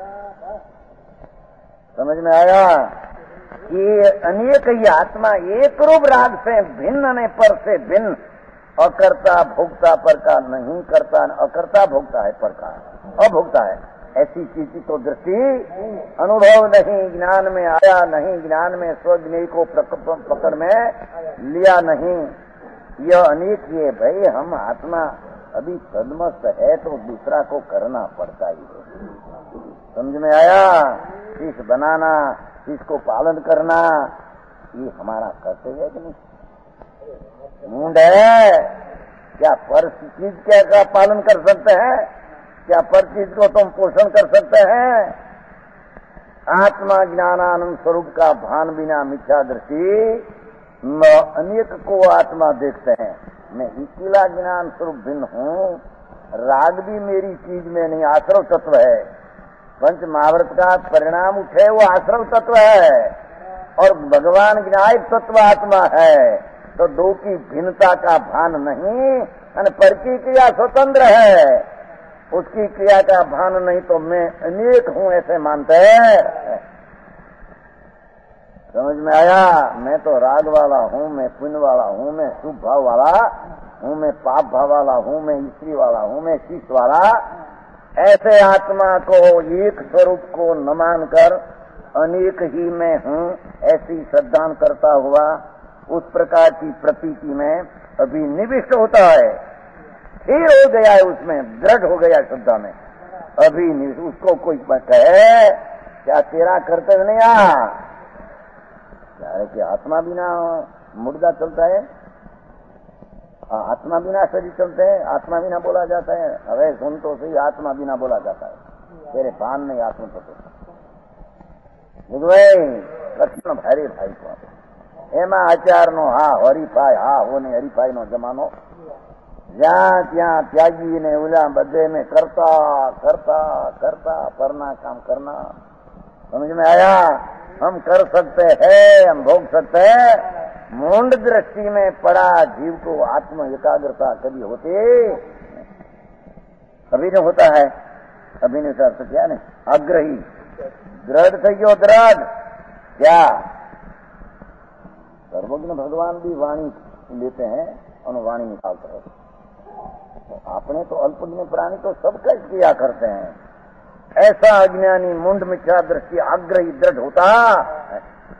समझ में आया? कि अनेक ही आत्मा एक रूप राग से भिन्न ने पर से भिन्न, अकर्ता भोक्ता पर का नहीं करता, अकर्ता भोक्ता है पर का अभोक्ता है, ऐसी चीज की तो दृष्टि अनुभव नहीं, ज्ञान में आया नहीं, ज्ञान में स्वज्ञ को पकड़ में लिया नहीं। यह अनेक ही है भाई। हम आत्मा अभी सदमस्त है तो दूसरा को करना पड़ता ही है। समझ में आया? शीश बनाना, शीश को पालन करना, ये हमारा कर्तव्य है कि नहीं? मूंड है क्या पर चीज क्या का पालन कर सकते हैं? क्या पर चीज को तुम पोषण कर सकते हैं? आत्मा ज्ञानानंद स्वरूप का भान बिना मिथ्या दृष्टि अनेक को आत्मा देखते हैं। मैं इसीला ज्ञान स्वरूप भिन्न हूँ, राग भी मेरी चीज में नहीं, आश्रव तत्व है। पंच महाव्रत का परिणाम उठे वो आश्रव तत्व है और भगवान ज्ञायक तत्व आत्मा है। तो दो की भिन्नता का भान नहीं, पर की क्रिया स्वतंत्र है, उसकी क्रिया का भान नहीं तो मैं अनेक हूँ ऐसे मानते हैं। समझ में आया? मैं तो राग वाला हूँ, मैं पुण्य वाला हूँ, मैं शुभ भाव वाला हूँ, मैं पाप भाव वाला हूँ, मैं स्त्री वाला हूँ, मैं शिष वाला, ऐसे आत्मा को एक स्वरूप को न मानकर अनेक ही मैं हूँ ऐसी श्रद्धा करता हुआ उस प्रकार की प्रतीति में अभी निविष्ट होता है, स्थिर हो गया है, उसमें दृढ़ हो गया श्रद्धा में। अभी उसको कोई कहे क्या तेरा कर्तव्य नहीं आ क्या है कि आत्मा बिना मुर्दा चलता है, आत्मा बिना शरीर चलते हैं, आत्मा बिना बोला जाता है। अरे सुन तो सही, आत्मा बिना बोला जाता है, तेरे भान नहीं आत्मा तो भाई लक्ष्मण भाई भाई को એમાં આચારનો હા હરીફાઈ, હા હોને હરીફાઈનો જમાનો, જ્યાં ત્યાં ત્યાગી ને ઓલા બધે में करता करता करता परना काम करना। समझ में आया? हम कर सकते हैं, हम भोग सकते हैं। मूंड दृष्टि में पड़ा जीव को आत्म एकाग्रता कभी होती कभी नहीं होता है। कभी नहीं कर सकते क्या नहीं, आग्रही दृढ़ થઈ ગયો, दृढ़ क्या सर्वज्ञ भगवान भी वाणी लेते हैं और वाणी निकालते हैं। तो आपने तो अल्पज्ञ प्राणी तो सबका क्रिया करते हैं। ऐसा अज्ञानी मुंड मिथ्या दृष्टि आग्रही दृढ़ होता है।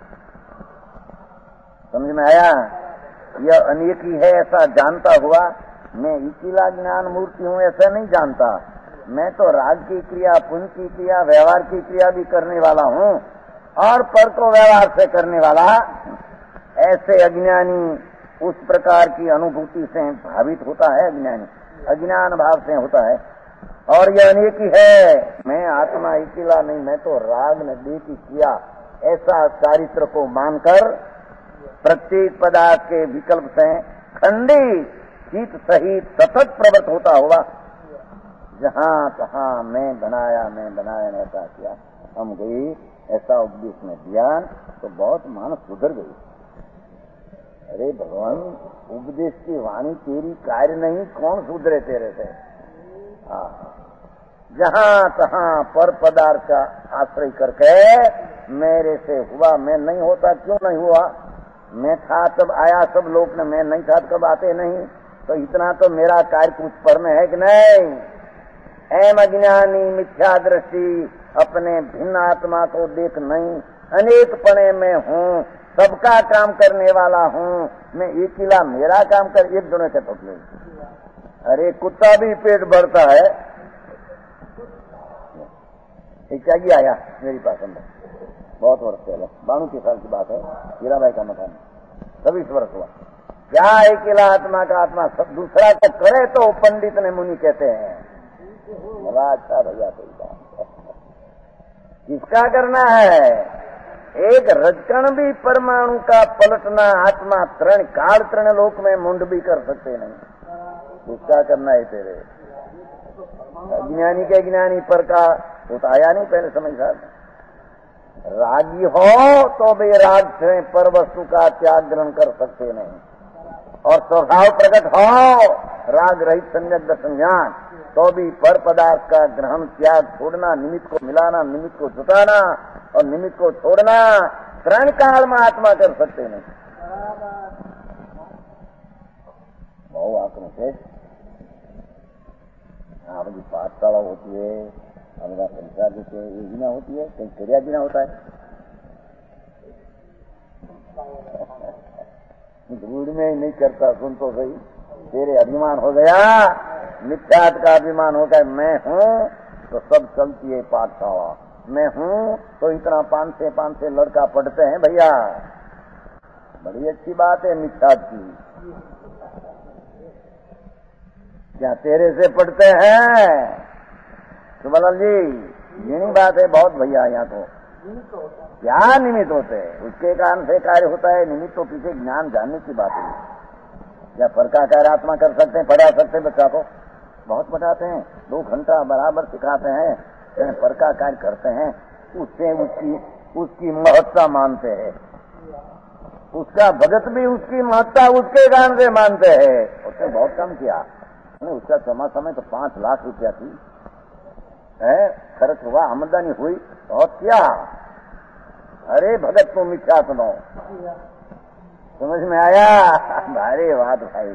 समझ में आया? यह अनेक ही है ऐसा जानता हुआ मैं इसीला ज्ञान मूर्ति हूँ ऐसा नहीं जानता। मैं तो राग की क्रिया, पुण्य की क्रिया, व्यवहार की क्रिया भी करने वाला हूँ और पर को व्यवहार से करने वाला। ऐसे अज्ञानी उस प्रकार की अनुभूति से भावित होता है अज्ञानी। अज्ञान भाव से होता है। और यह अनेक ही है, मैं आत्मा अकेला नहीं, मैं तो राग ने देखी किया, ऐसा चारित्र को मानकर प्रत्येक पदार्थ के विकल्प से खंडी चित सहित सतत प्रवृत्त होता हुआ जहाँ तहाँ मैं बनाया मैं बनाया ने ऐसा किया, हम गई ऐसा उपदेश में दिया तो बहुत मानस सुधर गई। अरे भगवान, उपदेश की वाणी तेरी कार्य नहीं, कौन सुधरे तेरे से। जहाँ तहाँ पर पदार्थ का आश्रय करके मेरे से हुआ, मैं नहीं होता क्यों नहीं हुआ, मैं था तब आया सब लोग ने, मैं नहीं था कब आते नहीं, तो इतना तो मेरा कार्य कुछ पर में है कि नहीं। एम अज्ञानी मिथ्या दृष्टि, अपने भिन्न आत्मा को देख नहीं, अनेक पने में हूँ, सबका काम करने वाला हूँ, मैं अकेला मेरा काम कर, एक दोनों से पकड़े। अरे कुत्ता भी पेट भरता है। एक चाहिए आया मेरी पास अंदर, बहुत वर्ष पहले, बानवे साल की बात है, हीरा भाई का मकान, छब्बीस वर्ष हुआ। क्या अकेला आत्मा का आत्मा सब दूसरा को करे तो पंडित ने मुनि कहते हैं। बड़ा अच्छा भैया कोई बात किसका करना है। एक रजकण भी परमाणु का पलटना आत्मा तृण काल तृण लोक में मुंड भी कर सकते नहीं, उसका करना है तेरे। अज्ञानी के ज्ञानी पर का होता आया नहीं पहले समझ साहब। रागी हो तो बेराग से पर वस्तु का त्याग ग्रहण कर सकते नहीं, और स्वभाव प्रकट हो राग रहित सम्यक दर्शन ज्ञान तो भी पर पदार्थ का ग्रहण त्याग छोड़ना, निमित्त को मिलाना, निमित्त को जुटाना और निमित्त को छोड़ना तृण काल में आत्मा कर सकते नहीं। बहु आंकड़ों से हमारी पाठशाला होती है, हमारा संसार जैसे योजना होती है, कहीं क्रिया जीना होता है। रूढ़ में ही नहीं करता, सुन तो सही, तेरे अभिमान हो गया, मिथ्यात का अभिमान हो गया, मैं हूँ तो सब चलती है पाठशाला, मैं हूँ तो इतना पांच से पांच से लड़का पढ़ते हैं भैया, बड़ी अच्छी बात है मिथ्यात की। क्या तेरे से पढ़ते हैं सुबलाल जी? यही बात है बहुत भैया, यहाँ तो क्या निमित्त होते हैं, उसके कारण से कार्य होता है। निमित्त तो पीछे ज्ञान जानने की बात है। क्या पर का कार्य आत्मा कर सकते हैं, पढ़ा सकते हैं, बच्चा को बहुत पढ़ाते हैं, दो घंटा बराबर सिखाते हैं, पर का कार्य करते हैं, उससे उसकी उसकी महत्ता मानते हैं, उसका भगत भी उसकी महत्ता उसके कारण से मानते हैं। उसने बहुत कम किया, उसका समा समय तो पांच लाख रुपया थी है, खर्च हुआ, आमदनी हुई, बहुत क्या। अरे भगत को मिथ्या सुनो, समझ में आया? भारी बात भाई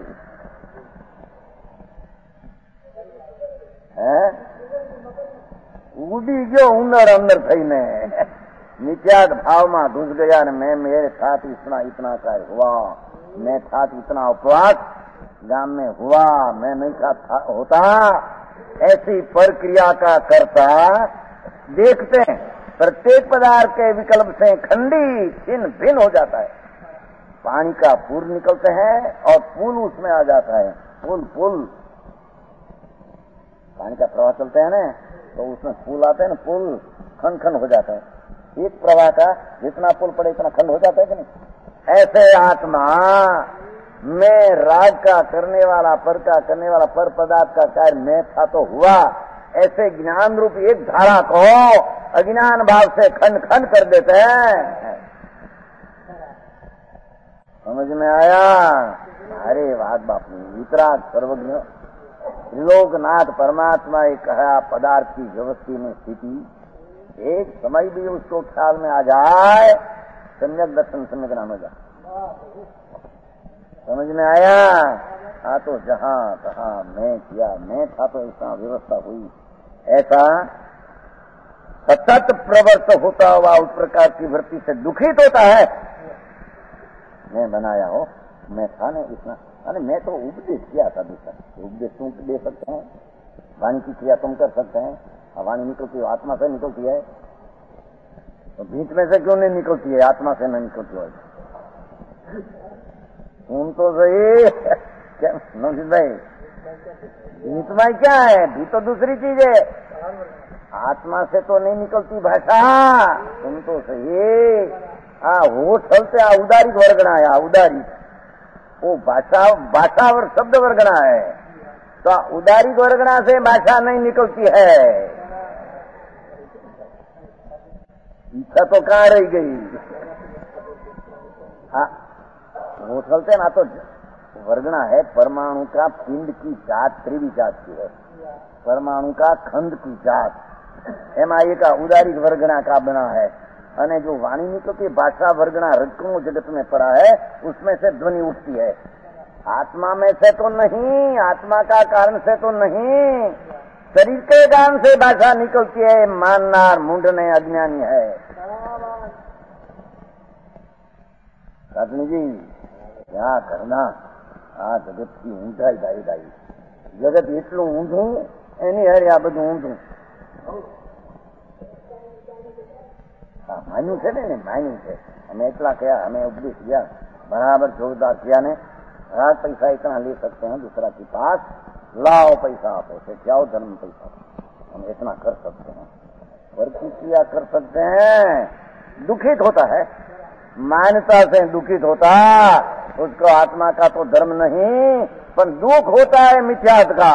है। उड़ी जो उनर अंदर थई ने मिथ्यात भाव में घुस गया ने मैं मेरे साथ इतना इतना कार्य हुआ, मैं साथ इतना उपवास गांव में हुआ, मैं नहीं था होता, ऐसी प्रक्रिया का करता देखते हैं। प्रत्येक पदार्थ के विकल्प से खंडी छिन्न भिन्न हो जाता है। पानी का पूर निकलते हैं और पुल उसमें आ जाता है, पुल पुल पानी का प्रवाह चलते हैं ना, तो उसमें पुल आते हैं ना, पुल खंड खंड हो जाता है। एक प्रवाह का जितना पुल पड़े इतना खंड हो जाता है कि नहीं। ऐसे आत्मा मैं राग का करने वाला, पर का करने वाला, पर पदार्थ का कार्य मैं था तो हुआ, ऐसे ज्ञान रूप एक धारा को अज्ञान भाव से खंड खंड कर देते हैं। समझ में आया? अरे बात बाप ने वितराग सर्वज्ञ लोकनाथ परमात्मा एक कहा पदार्थ की व्यवस्थी में स्थिति, एक समय भी उसको ख्याल में आ जाए, सम्यक दर्शन सम्यक नाम हो जाए। समझ में आया? हाँ, तो जहाँ तहाँ मैं किया, मैं था तो ऐसा व्यवस्था हुई, ऐसा सतत प्रवर्त होता हुआ उस प्रकार की वृत्ति से दुखित होता है। मैं बनाया हो, मैं था नहीं इतना, अरे मैं तो उपदेश किया था दूसरा, उपदेश तुम दे सकते हैं, वाणी की क्रिया तुम कर सकते हैं, वाणी निकलती है आत्मा से निकलती है, तो बीच में से क्यों नहीं निकलती है, आत्मा से नहीं निकलती है। सुन तो सही क्या नौशीद भाई, भीतमय क्या है? भी तो दूसरी चीज है। आत्मा से तो नहीं निकलती भाषा, तुम तो सही। हाँ, वो चलते आ उदारी वर्गना है, उदारी वो भाषा भाषा और शब्द वर्गना है। तो उदारी वर्गना से भाषा नहीं निकलती है। इच्छा तो कहाँ रह गई? हाँ, वो चलते ना तो वर्गना है परमाणु का पिंड की जात त्रिवी जात की है, परमाणु का खंड की जात एमा एक उदारी वर्गना का बना है। अने जो वाणी निकलती भाषा वर्गना रकमों जगत में पड़ा है, उसमें से ध्वनि उठती है। आत्मा में से तो नहीं, आत्मा का कारण से तो नहीं, शरीर के कारण से भाषा निकलती है। माननार मुंडने अज्ञानी है। जी क्या करना? आ जगत की ऊंचाई दाई दाई जगत એટલું ઊંધું એની હારે આ બધું ઊંધું માન્યું છે ને માન્યું છે। અમે એટલા કયા, અમે ઉપદેश किया बराबर जोरदार किया ने। रात पैसा इतना ले सकते हैं दूसरा के पास, लाओ पैसा आपो से जाओ धर्म पैसा, हम इतना कर सकते हैं। प्रतिक्रिया कर सकते हैं। दुखित होता है, मान्यता से दुखित होता, उसको आत्मा का तो धर्म नहीं पर दुख होता है मिथ्यात्व का।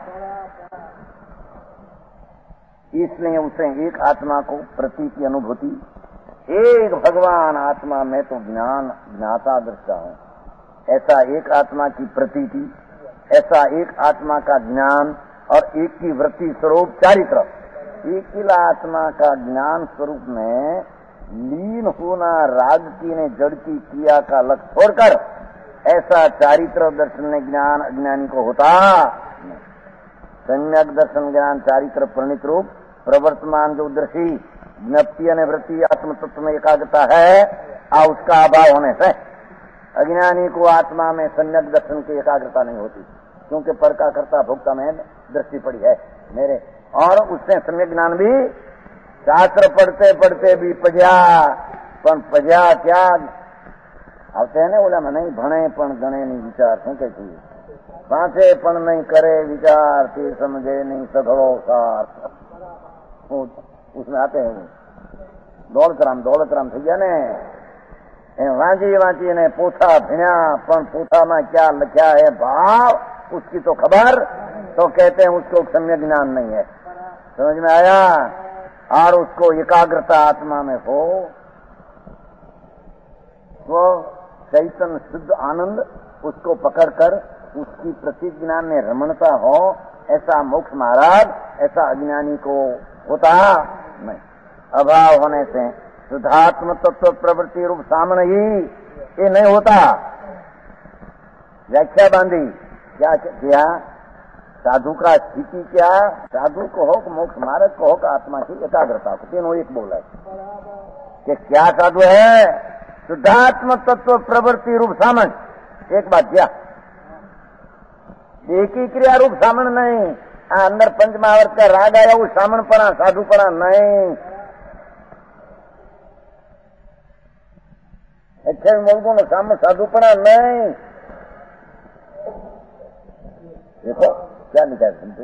इसलिए उसे एक आत्मा को प्रति की अनुभूति, एक भगवान आत्मा में तो ज्ञान ज्ञाता दृष्टा हूं, ऐसा एक आत्मा की प्रतीति, ऐसा एक आत्मा का ज्ञान और एक की वृत्ति स्वरूप चारित्र। एक ही आत्मा का ज्ञान स्वरूप में लीन होना राग की ने जड़ की क्रिया का लक्ष्य छोड़कर ऐसा चारित्र दर्शन ज्ञान अज्ञानी को होता। सम्यक दर्शन ज्ञान चारित्र प्रणित रूप प्रवर्तमान जो दृष्टि ज्ञप्ति और वृत्ति आत्म तत्व में एकाग्रता है, आ उसका अभाव होने से अज्ञानी को आत्मा में सम्यक दर्शन की एकाग्रता नहीं होती, क्योंकि पर का कर्ता भोक्ता में दृष्टि पड़ी है मेरे। और उससे सम्यक ज्ञान भी शास्त्र पढ़ते पढ़ते भी पज्या, पण पज्या क्या આવતે ને ઓલામાં નહીં ભણે પણ ગણે નહીં વિચાર, શું કે છે વાંચે પણ નહીં કરે વિચાર, તે સમજે નહીં સઘળો સાર। उसमें आते हैं दौलतराम दौलतराम થઈ ગયા ને, વાંચી વાંચીને પોથા ભણ્યા પણ પોથામાં क्या લખ્યા है भाव उसकी तो खबर, तो कहते हैं उसको सम्यक ज्ञान नहीं है। समझ में आया? और उसको एकाग्रता आत्मा में हो तो चैतन्य शुद्ध आनंद उसको पकड़कर उसकी प्रतिज्ञा में रमणता हो, ऐसा मोक्ष महाराज ऐसा अज्ञानी को होता नहीं। अभाव होने से शुद्धात्म तत्व प्रवृत्ति रूप सामने ही ये नहीं होता। व्याख्या बांधी क्या किया? साधु का स्थिति क्या? साधु को हो मोक्ष मार्ग को हो आत्मा की एकाग्रता को, तीनों एक बोला है कि क्या साधु है? शुद्धात्म तत्व प्रवृत्ति रूप सामन। एक बात क्या, एक ही क्रिया रूप सामन नहीं। आ अंदर पंचमहावर्त का राग आया वो सामनपना साधुपना नहीं। अच्छे मुल्कों में सामने साधुपना नहीं। देखो क्या लिखा है सुनते,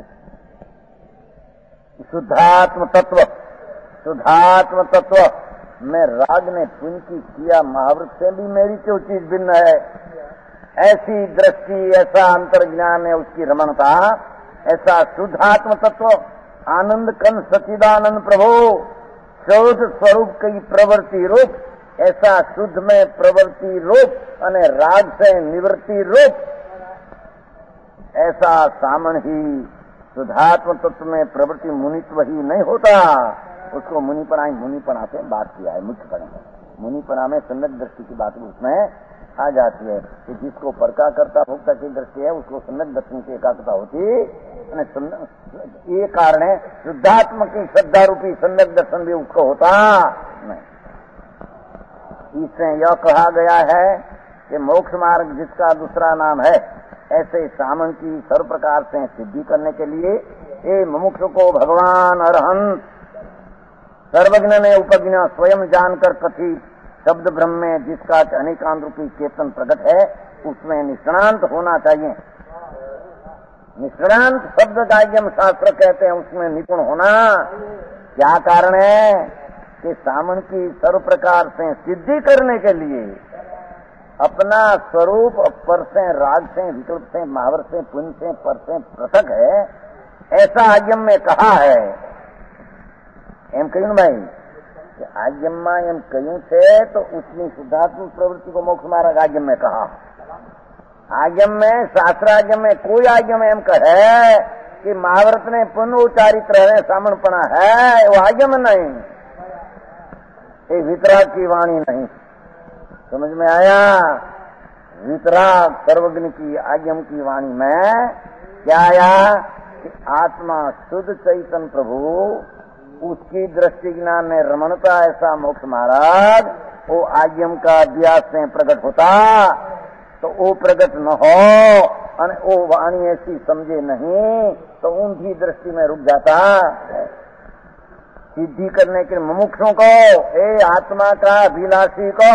शुद्धात्म तत्व, शुद्धात्म तत्व में राग ने पुंजी किया महावृत से भी मेरी क्यों चीज भिन्न है। ऐसी दृष्टि, ऐसा अंतर्ज्ञान है उसकी रमणता, ऐसा शुद्धात्म तत्व आनंद कन सचिदानंद प्रभु शोध स्वरूप की प्रवृत्ति रूप, ऐसा शुद्ध में प्रवृत्ति रूप अने राग से निवृत्ति रूप, ऐसा सामन ही शुद्धात्म तत्व में प्रवृत्ति मुनित्व ही नहीं होता। उसको मुनिपना ही मुनिपना से बात किया है। मुख्य मुनिपना में सम्यक दृष्टि की बात उसमें आ जाती है कि जिसको परका करता भोक्ता की दृष्टि है उसको सम्यक दर्शन की एकाग्रता होती। ये कारण है शुद्धात्म की श्रद्धा रूपी सम्यक दर्शन भी उसको होता नहीं। इससे यह कहा गया है कि मोक्ष मार्ग जिसका दूसरा नाम है, ऐसे सामन की सर्व प्रकार से सिद्धि करने के लिए ये मुमुक्ष को भगवान अरहंत सर्वज्ञ ने उपज्ञ स्वयं जानकर कथित शब्द ब्रह्म में जिसका अनेकांत रूपी चेतन प्रकट है उसमें निष्णांत होना चाहिए। निष्णांत शब्द का आज्ञम शास्त्र कहते हैं, उसमें निपुण होना। क्या कारण है कि सामन की सर्व प्रकार से सिद्धि करने के लिए अपना स्वरूप पर से, राग से, विकल्प से, महावर से, पुण्य से, पर से पृथक है, ऐसा आज्ञम में कहा है। एम कह्યું भाई आज्ञम एम कह्યું છે तो उसने शुद्धात्म प्रवृत्ति को मोक्ष मार्ग आज्ञम में कहा। आज्ञम में, शास्त्र आज्ञम में कोई आज्ञम एम कहे कि महाव्रत ने पुण्य उच्चारित रहे सामणपना है, वो आज्ञम नहीं, ये वितराग की वाणी नहीं। समझ में आया? वितराग सर्वज्ञ की आज्ञम की वाणी में क्या आया कि आत्मा शुद्ध चैतन्य प्रभु, उसकी दृष्टि ज्ञान में रमणता ऐसा मोक्ष महाराज वो आज्ञम का अभ्यास से प्रकट होता, तो वो प्रकट न हो और वो वाणी ऐसी समझे नहीं तो उनकी दृष्टि में रुक जाता। सिद्धि करने के मुमुक्षों को, ए आत्मा का अभिलाषी को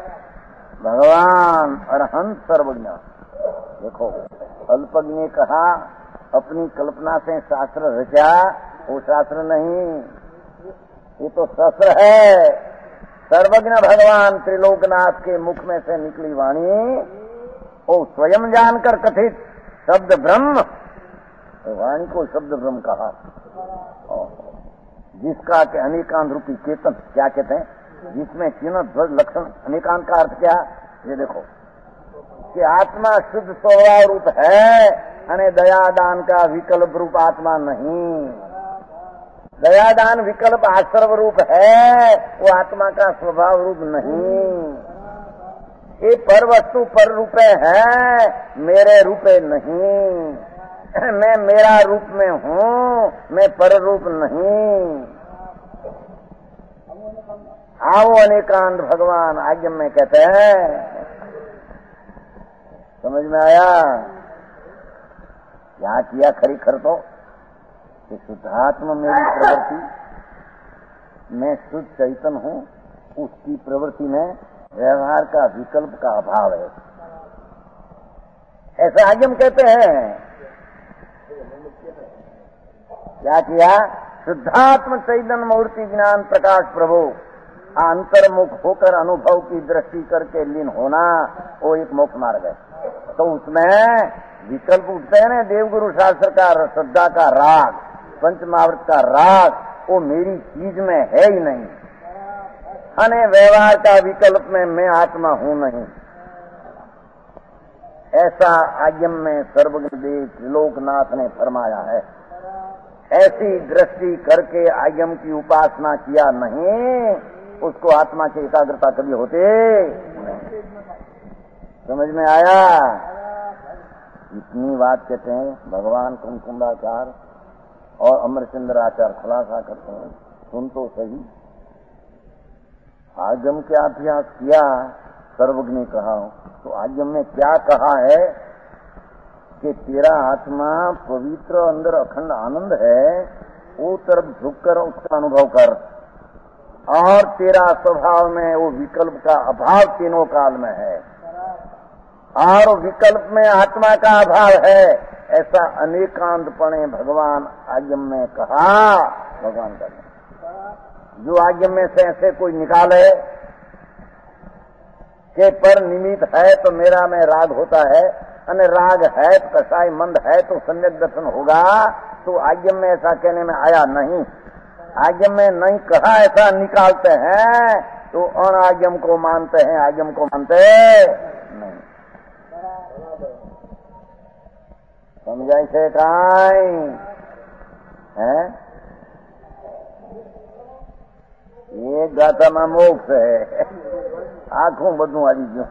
भगवान अरहंत सर्वज्ञ। देखो अल्पज्ञ ने कहा अपनी कल्पना से शास्त्र रचा, वो शास्त्र नहीं, ये तो शस्त्र है। सर्वज्ञ भगवान त्रिलोकनाथ के मुख में से निकली वाणी, वो स्वयं जानकर कथित शब्द ब्रह्म, वाणी को शब्द ब्रह्म कहा, जिसका के अनेकांत रूपी चेतन, क्या कहते हैं, जिसमें चिन्ह ध्वज लक्षण, अनेकांत का अर्थ क्या? ये देखो कि आत्मा शुद्ध स्वभाव रूप है, अने दयादान का विकल्प रूप आत्मा नहीं। दयादान विकल्प आश्रव रूप है, वो आत्मा का स्वभाव रूप नहीं। ये पर वस्तु पर रूपे है, मेरे रूपे नहीं। मैं मेरा रूप में हूँ, मैं पर रूप नहीं। आओ अनेकांत भगवान आज्ञम में कहते हैं। समझ में आया? क्या किया खरीखर तो कि शुद्धात्मा मेरी प्रवृत्ति, मैं शुद्ध चैतन्य हूँ, उसकी प्रवृत्ति में व्यवहार का विकल्प का अभाव है, ऐसा आज्ञम कहते हैं। क्या किया? शुद्धात्म चैतन्य मूर्ति ज्ञान प्रकाश प्रभु अंतर्मुख होकर अनुभव की दृष्टि करके लीन होना, वो एक मोक्ष मार्ग है। तो उसमें विकल्प उठते हैं ना, देवगुरु शास्त्र का, श्रद्धा का राग, पंचमावृत का राग, वो मेरी चीज में है ही नहीं। अने व्यवहार का विकल्प में मैं आत्मा हूं नहीं, ऐसा आज्ञम में सर्वज्ञ देव त्रिलोकनाथ ने फरमाया है। ऐसी दृष्टि करके आज्ञम की उपासना किया नहीं, उसको आत्मा की एकाग्रता कभी होते नहीं। समझ में आया? इतनी बात कहते हैं भगवान कुमकुंडाचार्य और अमरचंद्र आचार्य खुलासा करते हैं, सुन तो सही। आगम के अभ्यास किया सर्वज्ञ ने कहा, तो आगम में क्या कहा है कि तेरा आत्मा पवित्र अंदर अखंड आनंद है, वो तरफ झुककर उसका अनुभव कर, और तेरा स्वभाव में वो विकल्प का अभाव तीनों काल में है, और विकल्प में आत्मा का अभाव है, ऐसा अनेकांतपणे भगवान आज्ञम में कहा। भगवान का जो आज्ञम में से ऐसे कोई निकाले कि पर निमित्त है तो मेरा में राग होता है, अन्य राग है तो कसाई मंद है तो सम्यक दर्शन होगा, तो आज्ञम में ऐसा कहने में आया नहीं। आज्ञम में नहीं कहा, ऐसा निकालते हैं तो अन आज्ञम को मानते हैं, आज्ञम को मानते नहीं। समझाई છે કાઈ હે? એ ગાથામાં મોક્ષ है, आंखों બધું આવી ગયું।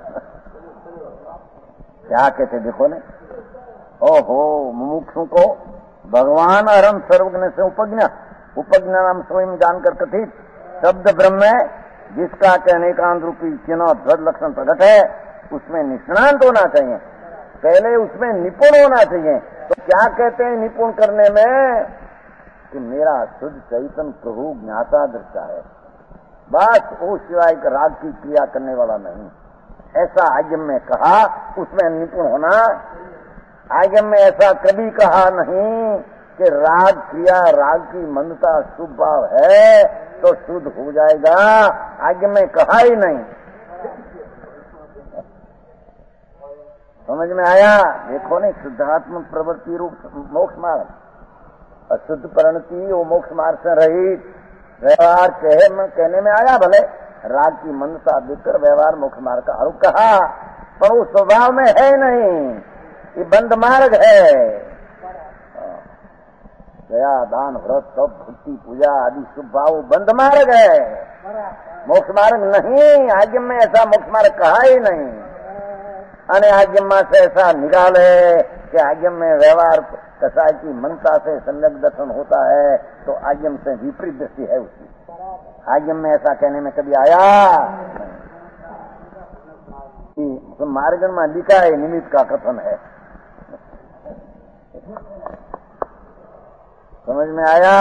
क्या कहते देखो ने, ओहो मुमुक्षु को भगवान अरम सर्वज्ञ से उपज्ञ, उपज्ञ नाम स्वयं जानकर कथित शब्द ब्रह्म है, जिसका कहने का रूपी चिन्ह ध्वज लक्षण प्रकट है, उसमें निष्णांत होना चाहिए, पहले उसमें निपुण होना चाहिए। तो क्या कहते हैं निपुण करने में कि मेरा शुद्ध चैतन्य प्रभु ज्ञाता दृष्टा है, बस वो सिवाय राग की क्रिया करने वाला नहीं, ऐसा आज्ञम में कहा। उसमें निपुण होना आगम में ऐसा कभी कहा नहीं कि राग क्रिया, राग की मंदता शुभ भाव है तो शुद्ध हो जाएगा, आगम में कहा ही नहीं। समझ में आया? देखो नहीं, शुद्धात्म प्रवृत्ति रूप मोक्ष मार्ग, अशुद्ध परिणति वो मोक्ष मार्ग से रहित व्यवहार कहे में कहने में आया, भले राग की मंदता देखकर व्यवहार मोक्ष मार्ग का आरोप कहा, पर वो स्वभाव में है नहीं, ये बंद मार्ग है। दया दान व्रत तप भक्ति पूजा आदि शुभ भाव बंद मार्ग है, मोक्ष मार्ग नहीं। आगम में ऐसा मोक्ष मार्ग कहा ही नहीं। अने आगम से ऐसा निकाले कि आगम में व्यवहार कसाय की मनता से सम्यक दर्शन होता है तो आगम से विपरीत दृष्टि है उसकी। आगम में ऐसा कहने में कभी आया? तो मार्ग में लिखा है, निमित्त का कथन है। समझ में आया?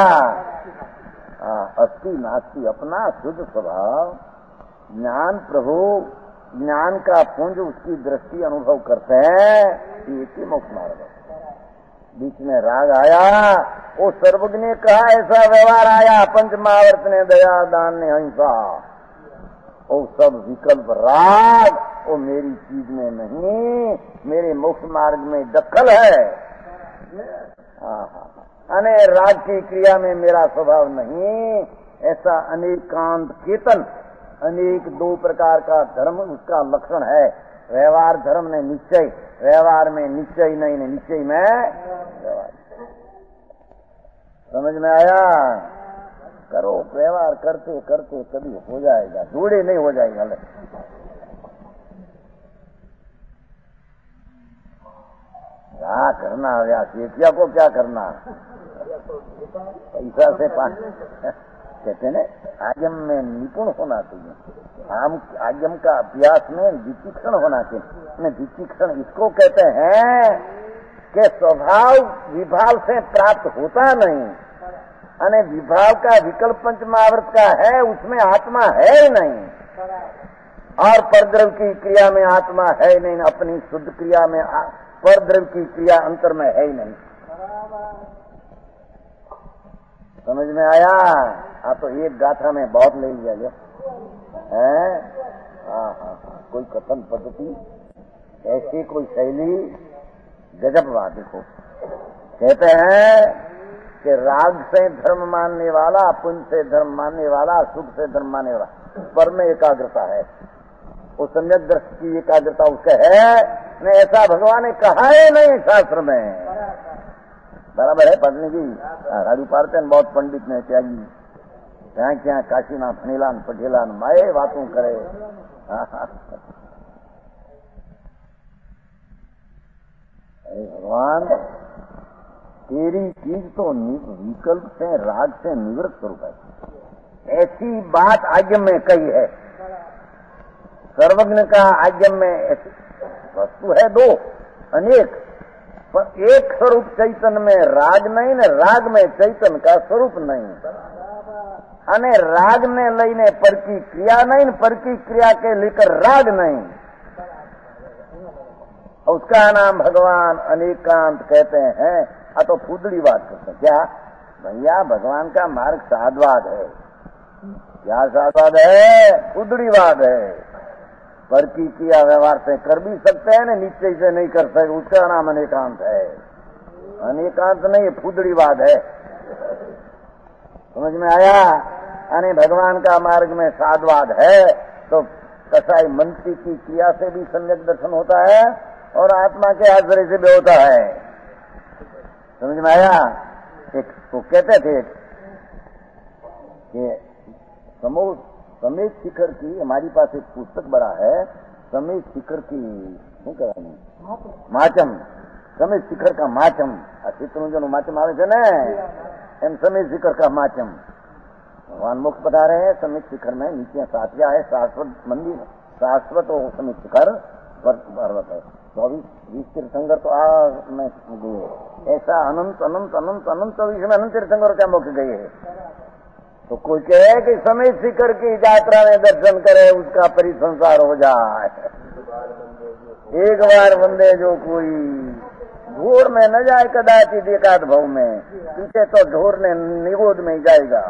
अस्थि नास्ति अपना शुद्ध स्वभाव, ज्ञान प्रभु ज्ञान का पुंज उसकी दृष्टि अनुभव करते हैं, ये मोक्ष मार्ग है। बीच में राग आया, वो सर्वज्ञ ने कहा ऐसा व्यवहार आया, पंचमावर्त ने दया दान ने अहिंसा, वो सब विकल्प राग वो मेरी चीज में नहीं, मेरे मोक्ष मार्ग में दखल है। अने राग की क्रिया में मेरा स्वभाव नहीं, ऐसा अनेकांत चेतन, अनेक दो प्रकार का धर्म उसका लक्षण है। व्यवहार धर्म ने निश्चय, व्यवहार में निश्चय नहीं, ने निश्चय में व्यवहार। समझ में आया? करो, व्यवहार करते करते कभी हो जाएगा, जोड़े नहीं हो जाएगा। क्या करना है सेठिया को, क्या करना पैसा से पानी कहते हैं। आगम में निपुण होना चाहिए, आम आगम का अभ्यास में विचक्षण होना चाहिए। विचक्षण इसको कहते हैं कि स्वभाव विभाव से प्राप्त होता नहीं, अने विभाव का विकल्प पंचमावर्त का है, उसमें आत्मा है ही नहीं, और परद्रव्य की क्रिया में आत्मा है ही नहीं, अपनी शुद्ध क्रिया में परद्रव्य की क्रिया अंतर में है ही नहीं। समझ में आया? हाँ, तो एक गाथा में बहुत ले लिया जो है। हाँ हाँ हाँ, कोई कथन पद्धति ऐसी कोई शैली गजब बात। देखो कहते हैं कि राग से धर्म मानने वाला, पुण्य से धर्म मानने वाला, सुख से धर्म मानने वाला, पर में एकाग्रता है, वो सम्यक दृष्टि की एकाग्रता उसका है। ने ऐसा भगवान ने कहा है नहीं शास्त्र में। बराबर है पत्नी जी, राजू पार्टन बहुत पंडित ने त्यागी, क्या क्या काशीना फनीलान पटेलान माए बातों करे। अरे भगवान, तेरी चीज तो विकल्प से राग से निवृत्त स्वरूप है, ऐसी बात आज्ञम में कही है। सर्वज्ञ का आज्ञम में ऐसी वस्तु है दो अनेक, पर एक स्वरूप चैतन्य में राग नहीं न राग में चैतन्य का स्वरूप नहीं। अने राग ने लईने पर की क्रिया नहीं, पर की क्रिया के लेकर राग नहीं, उसका नाम भगवान अनेकांत कहते हैं। आ तो फुदड़ी बात करते हैं क्या भैया? भगवान का मार्ग साधवाद है। क्या साधवाद है? फुदड़ीवाद है। पर की क्रिया व्यवहार से कर भी सकते हैं ना, निश्चय से नहीं कर सकते, उसका नाम अनेकांत है। अनेकांत नहीं, फुदड़ीवाद है। समझ में आया? अने भगवान का मार्ग में साधवाद है तो कसाई मंत्री की क्रिया से भी सम्यक दर्शन होता है और आत्मा के आश्रय से भी होता है। समझ में आया? एक तो कहते थे कि समूह समेत शिखर की, हमारी पास एक पुस्तक बड़ा है, समेत शिखर की શું કહેવાનું માચમ, સમેત शिखर का माचम, આ ચિત્તનું माचम આવે છે ને, એમ समेत शिखर का माचम। भगवान मुक्त बता रहे हैं समेत शिखर में नीचे साथिया है, शाश्वत मंदिर, शाश्वत और समेत शिखर पर्वत है। चौबीस बीस तीर्थंकर तो आ में गए, ऐसा अनंत अनंत अनंत अनंत चौबीस में अनंत तीर्थंकर क्या मोक्ष गए है। तो कोई कहे कि समेत शिखर की यात्रा में दर्शन करे उसका परिसंसार हो जाए। एक बार बंदे जो कोई ढोर में न जाए कदाचित एकाध भाव में, पीछे तो ढोर ने निगोद में ही जाएगा।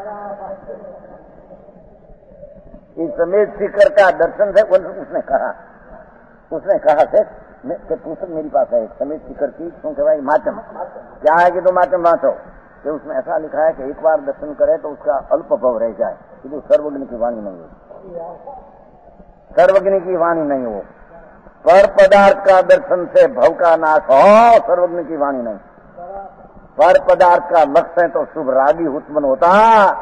इस समेत शिखर का दर्शन से उसने कहा उसने कहा से कि पुस्तक मेरी पास है एक समेत शिखर की, क्योंकि भाई मातम क्या है कि तो मातम बांटो, कि उसमें ऐसा लिखा है कि एक बार दर्शन करे तो उसका अल्प भव रह जाए, कि वो सर्वज्ञ की वाणी नहीं हो, सर्वज्ञ की वाणी नहीं हो। पर पदार्थ का दर्शन से भव का नाश हो, सर्वज्ञ की वाणी नहीं। पर पदार्थ का लक्ष्य तो शुभ रागी उत्पन्न होता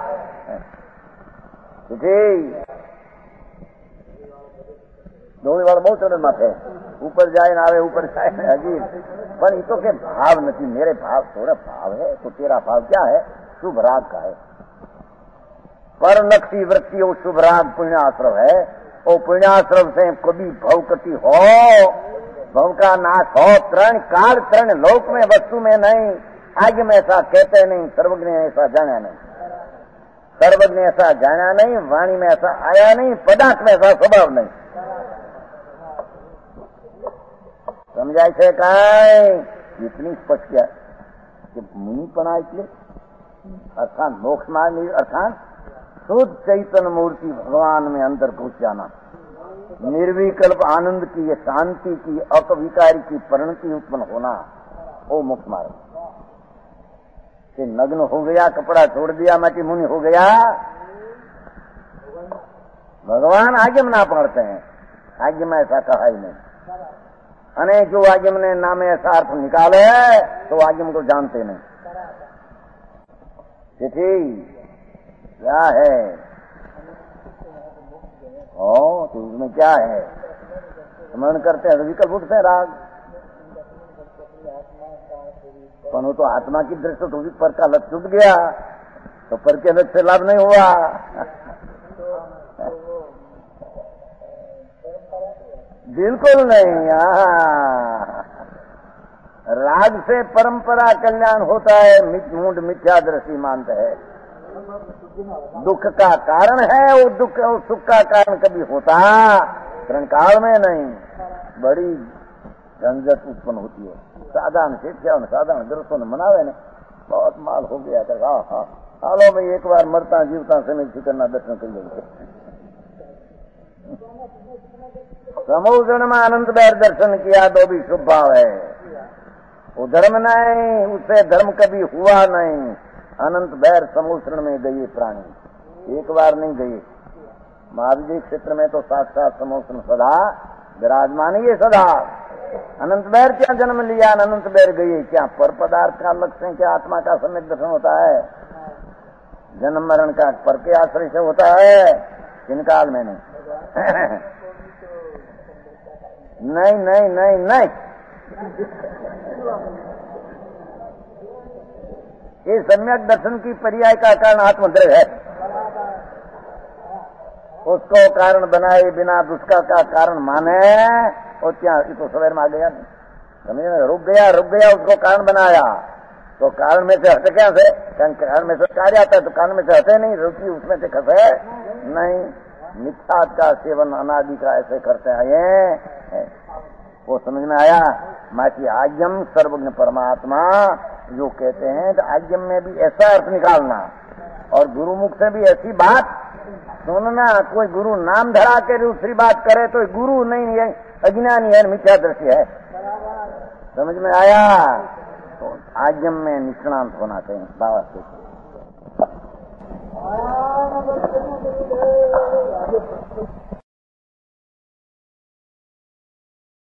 जी। दोनों वाला बहुत चरण माथे ऊपर जाए ना आवे, ऊपर जाए ना अजीब, पर ये तो के भाव नहीं, मेरे भाव थोड़ा भाव है तो तेरा भाव क्या है, शुभ राग का है। पर लक्षी वृत्ति वो शुभ राग पुण्याश्रव है, वो पुण्याश्रव से कभी भवकति हो, भव का नाश हो, तरण काल तरण लोक में वस्तु में नहीं, आगे में ऐसा कहते नहीं, सर्वज्ञ ऐसा जाना नहीं, सर्वज्ञ ऐसा जाना नहीं, वाणी में ऐसा आया नहीं, पदार्थ में ऐसा स्वभाव नहीं। समझाय છે काय इतनी स्पष्ट क्या कि मुनिपणा એટલે अर्थात मोक्ष मार्ग अर्थात शुद्ध चैतन्य मूर्ति भगवान में अंदर घुस जाना, निर्विकल्प आनंद की, ये शांति की, अकविकारी की परिणति उत्पन्न होना, वो मोक्ष मार्ग। कि नग्न हो गया, कपड़ा छोड़ दिया, माटी मुनि हो गया, भगवान आगे में ना पढ़ते हैं, आगे में ऐसा कहा ही नहीं। अने जो आगम ने नामे ऐसा अर्थ निकाले तो आगम को जानते नहीं। चिट्ठी क्या है, ओ तो उसमें क्या है, स्मरण करते हैं विकल्प उठते हैं राग, पर वो तो आत्मा की दृष्टि तो भी पर का लक्ष्य छूट गया, तो पर के लक्ष्य से लाभ नहीं हुआ। बिल्कुल नहीं। राग से परंपरा कल्याण होता है, मूड मिथ्या दृष्टि मानते है, दुख का कारण है, वो दुख वो सुख का कारण कभी होता कारण काल में नहीं, बड़ी झंझट उत्पन्न होती है। साधारण शिक्षा साधारण दृश्यों ने मनावे ने बहुत माल हो गया कर, हाँ हाँ हालो भाई एक बार मरता जीवता समय करना दर्शन कर लेंगे। समूह में अनंत बैर दर्शन किया तो भी शुभ भाव है, वो धर्म नहीं, उससे धर्म कभी हुआ नहीं। अनंत बैर समुद्र में गए प्राणी, एक बार नहीं गए। महावीर क्षेत्र में तो साक्षात समुद्र सदा विराजमान ही है सदा। अनंत बैर क्या जन्म लिया, अनंत बैर गए क्या, पर पदार्थ का लक्ष्य क्या आत्मा का सम्यक दर्शन होता है, जन्म मरण का पर के आश्रय से होता है, किन काल में नहीं। नहीं नहीं नहीं नहीं, ये सम्यक दर्शन की पर्याय का कारण आत्मद्रव्य है, उसको कारण बनाए बिना उसका का कारण माने, और क्या तो सवेर में आ गया नहीं, समझे, रुक गया रुक गया उसको कारण बनाया, तो कारण में से हटे क्या से, कारण में से कार्य आता है तो कारण में से हटे नहीं, रुचि उसमें से खसे नहीं। मिथ्या का सेवन अनादि का ऐसे करते हैं ये, वो समझ में आया। माची आज्ञम सर्वज्ञ परमात्मा जो कहते हैं, तो आज्ञम में भी ऐसा अर्थ निकालना, और गुरुमुख से भी ऐसी बात सुनना। कोई गुरु नाम धरा के दूसरी बात करे तो गुरु नहीं है, अज्ञानी है, मिथ्या दृष्टि है। समझ में आया? तो आज्ञम में निष्णांत होना चाहिए बाबा से।